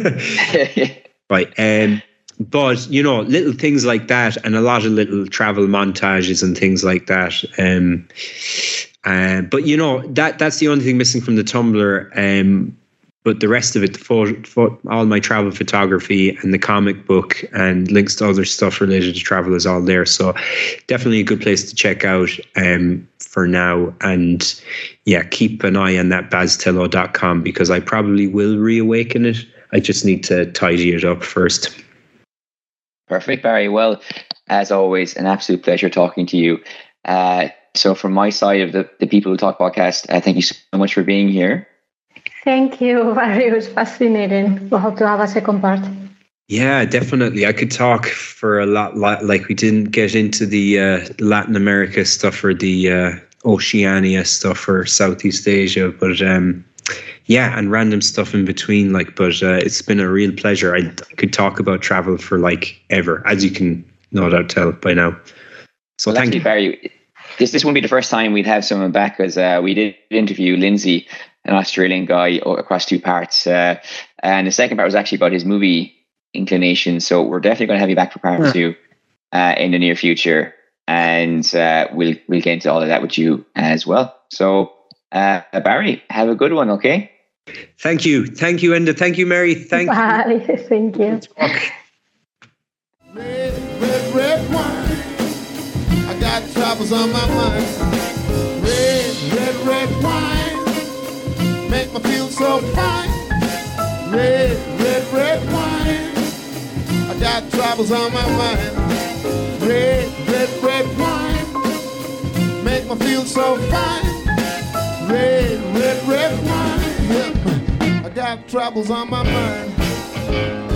Right. Um, but, you know, little things like that and a lot of little travel montages and things like that. Um, Uh, but you know that that's the only thing missing from the Tumblr. Um, but the rest of it, the photo, photo, all my travel photography and the comic book and links to other stuff related to travel is all there. So definitely a good place to check out um, for now. And yeah, keep an eye on that baz tillow dot com because I probably will reawaken it. I just need to tidy it up first. Perfect, Barry. Well, as always, an absolute pleasure talking to you. Uh, so from my side of the, the People Who Talk podcast, uh, thank you so much for being here. Thank you, Barry. It was fascinating. We'll hope to have a second part. Yeah, definitely. I could talk for a lot, lot like we didn't get into the uh, Latin America stuff or the uh, Oceania stuff or Southeast Asia, but um, yeah, and random stuff in between. Like, but uh, it's been a real pleasure. I, I could talk about travel for like ever, as you can no doubt tell by now. So well, thank actually, you, Barry. This this won't be the first time we'd have someone back because uh, we did interview Lindsay, an Australian guy, across two parts, uh, and the second part was actually about his movie inclination. So we're definitely going to have you back for part yeah. two uh, in the near future, and uh, we'll we'll get into all of that with you as well. So uh, Barry, have a good one, okay? Thank you, thank you, Enda, thank you, Mary, thank Bye. you. Thank you. Red, red, red wine. I got troubles on my mind. Red, red, red wine. Make me feel so fine. Red, red, red wine. I got troubles on my mind. Red, red, red wine. Make me feel so fine. Red, red, red wine. Yep. I got troubles on my mind.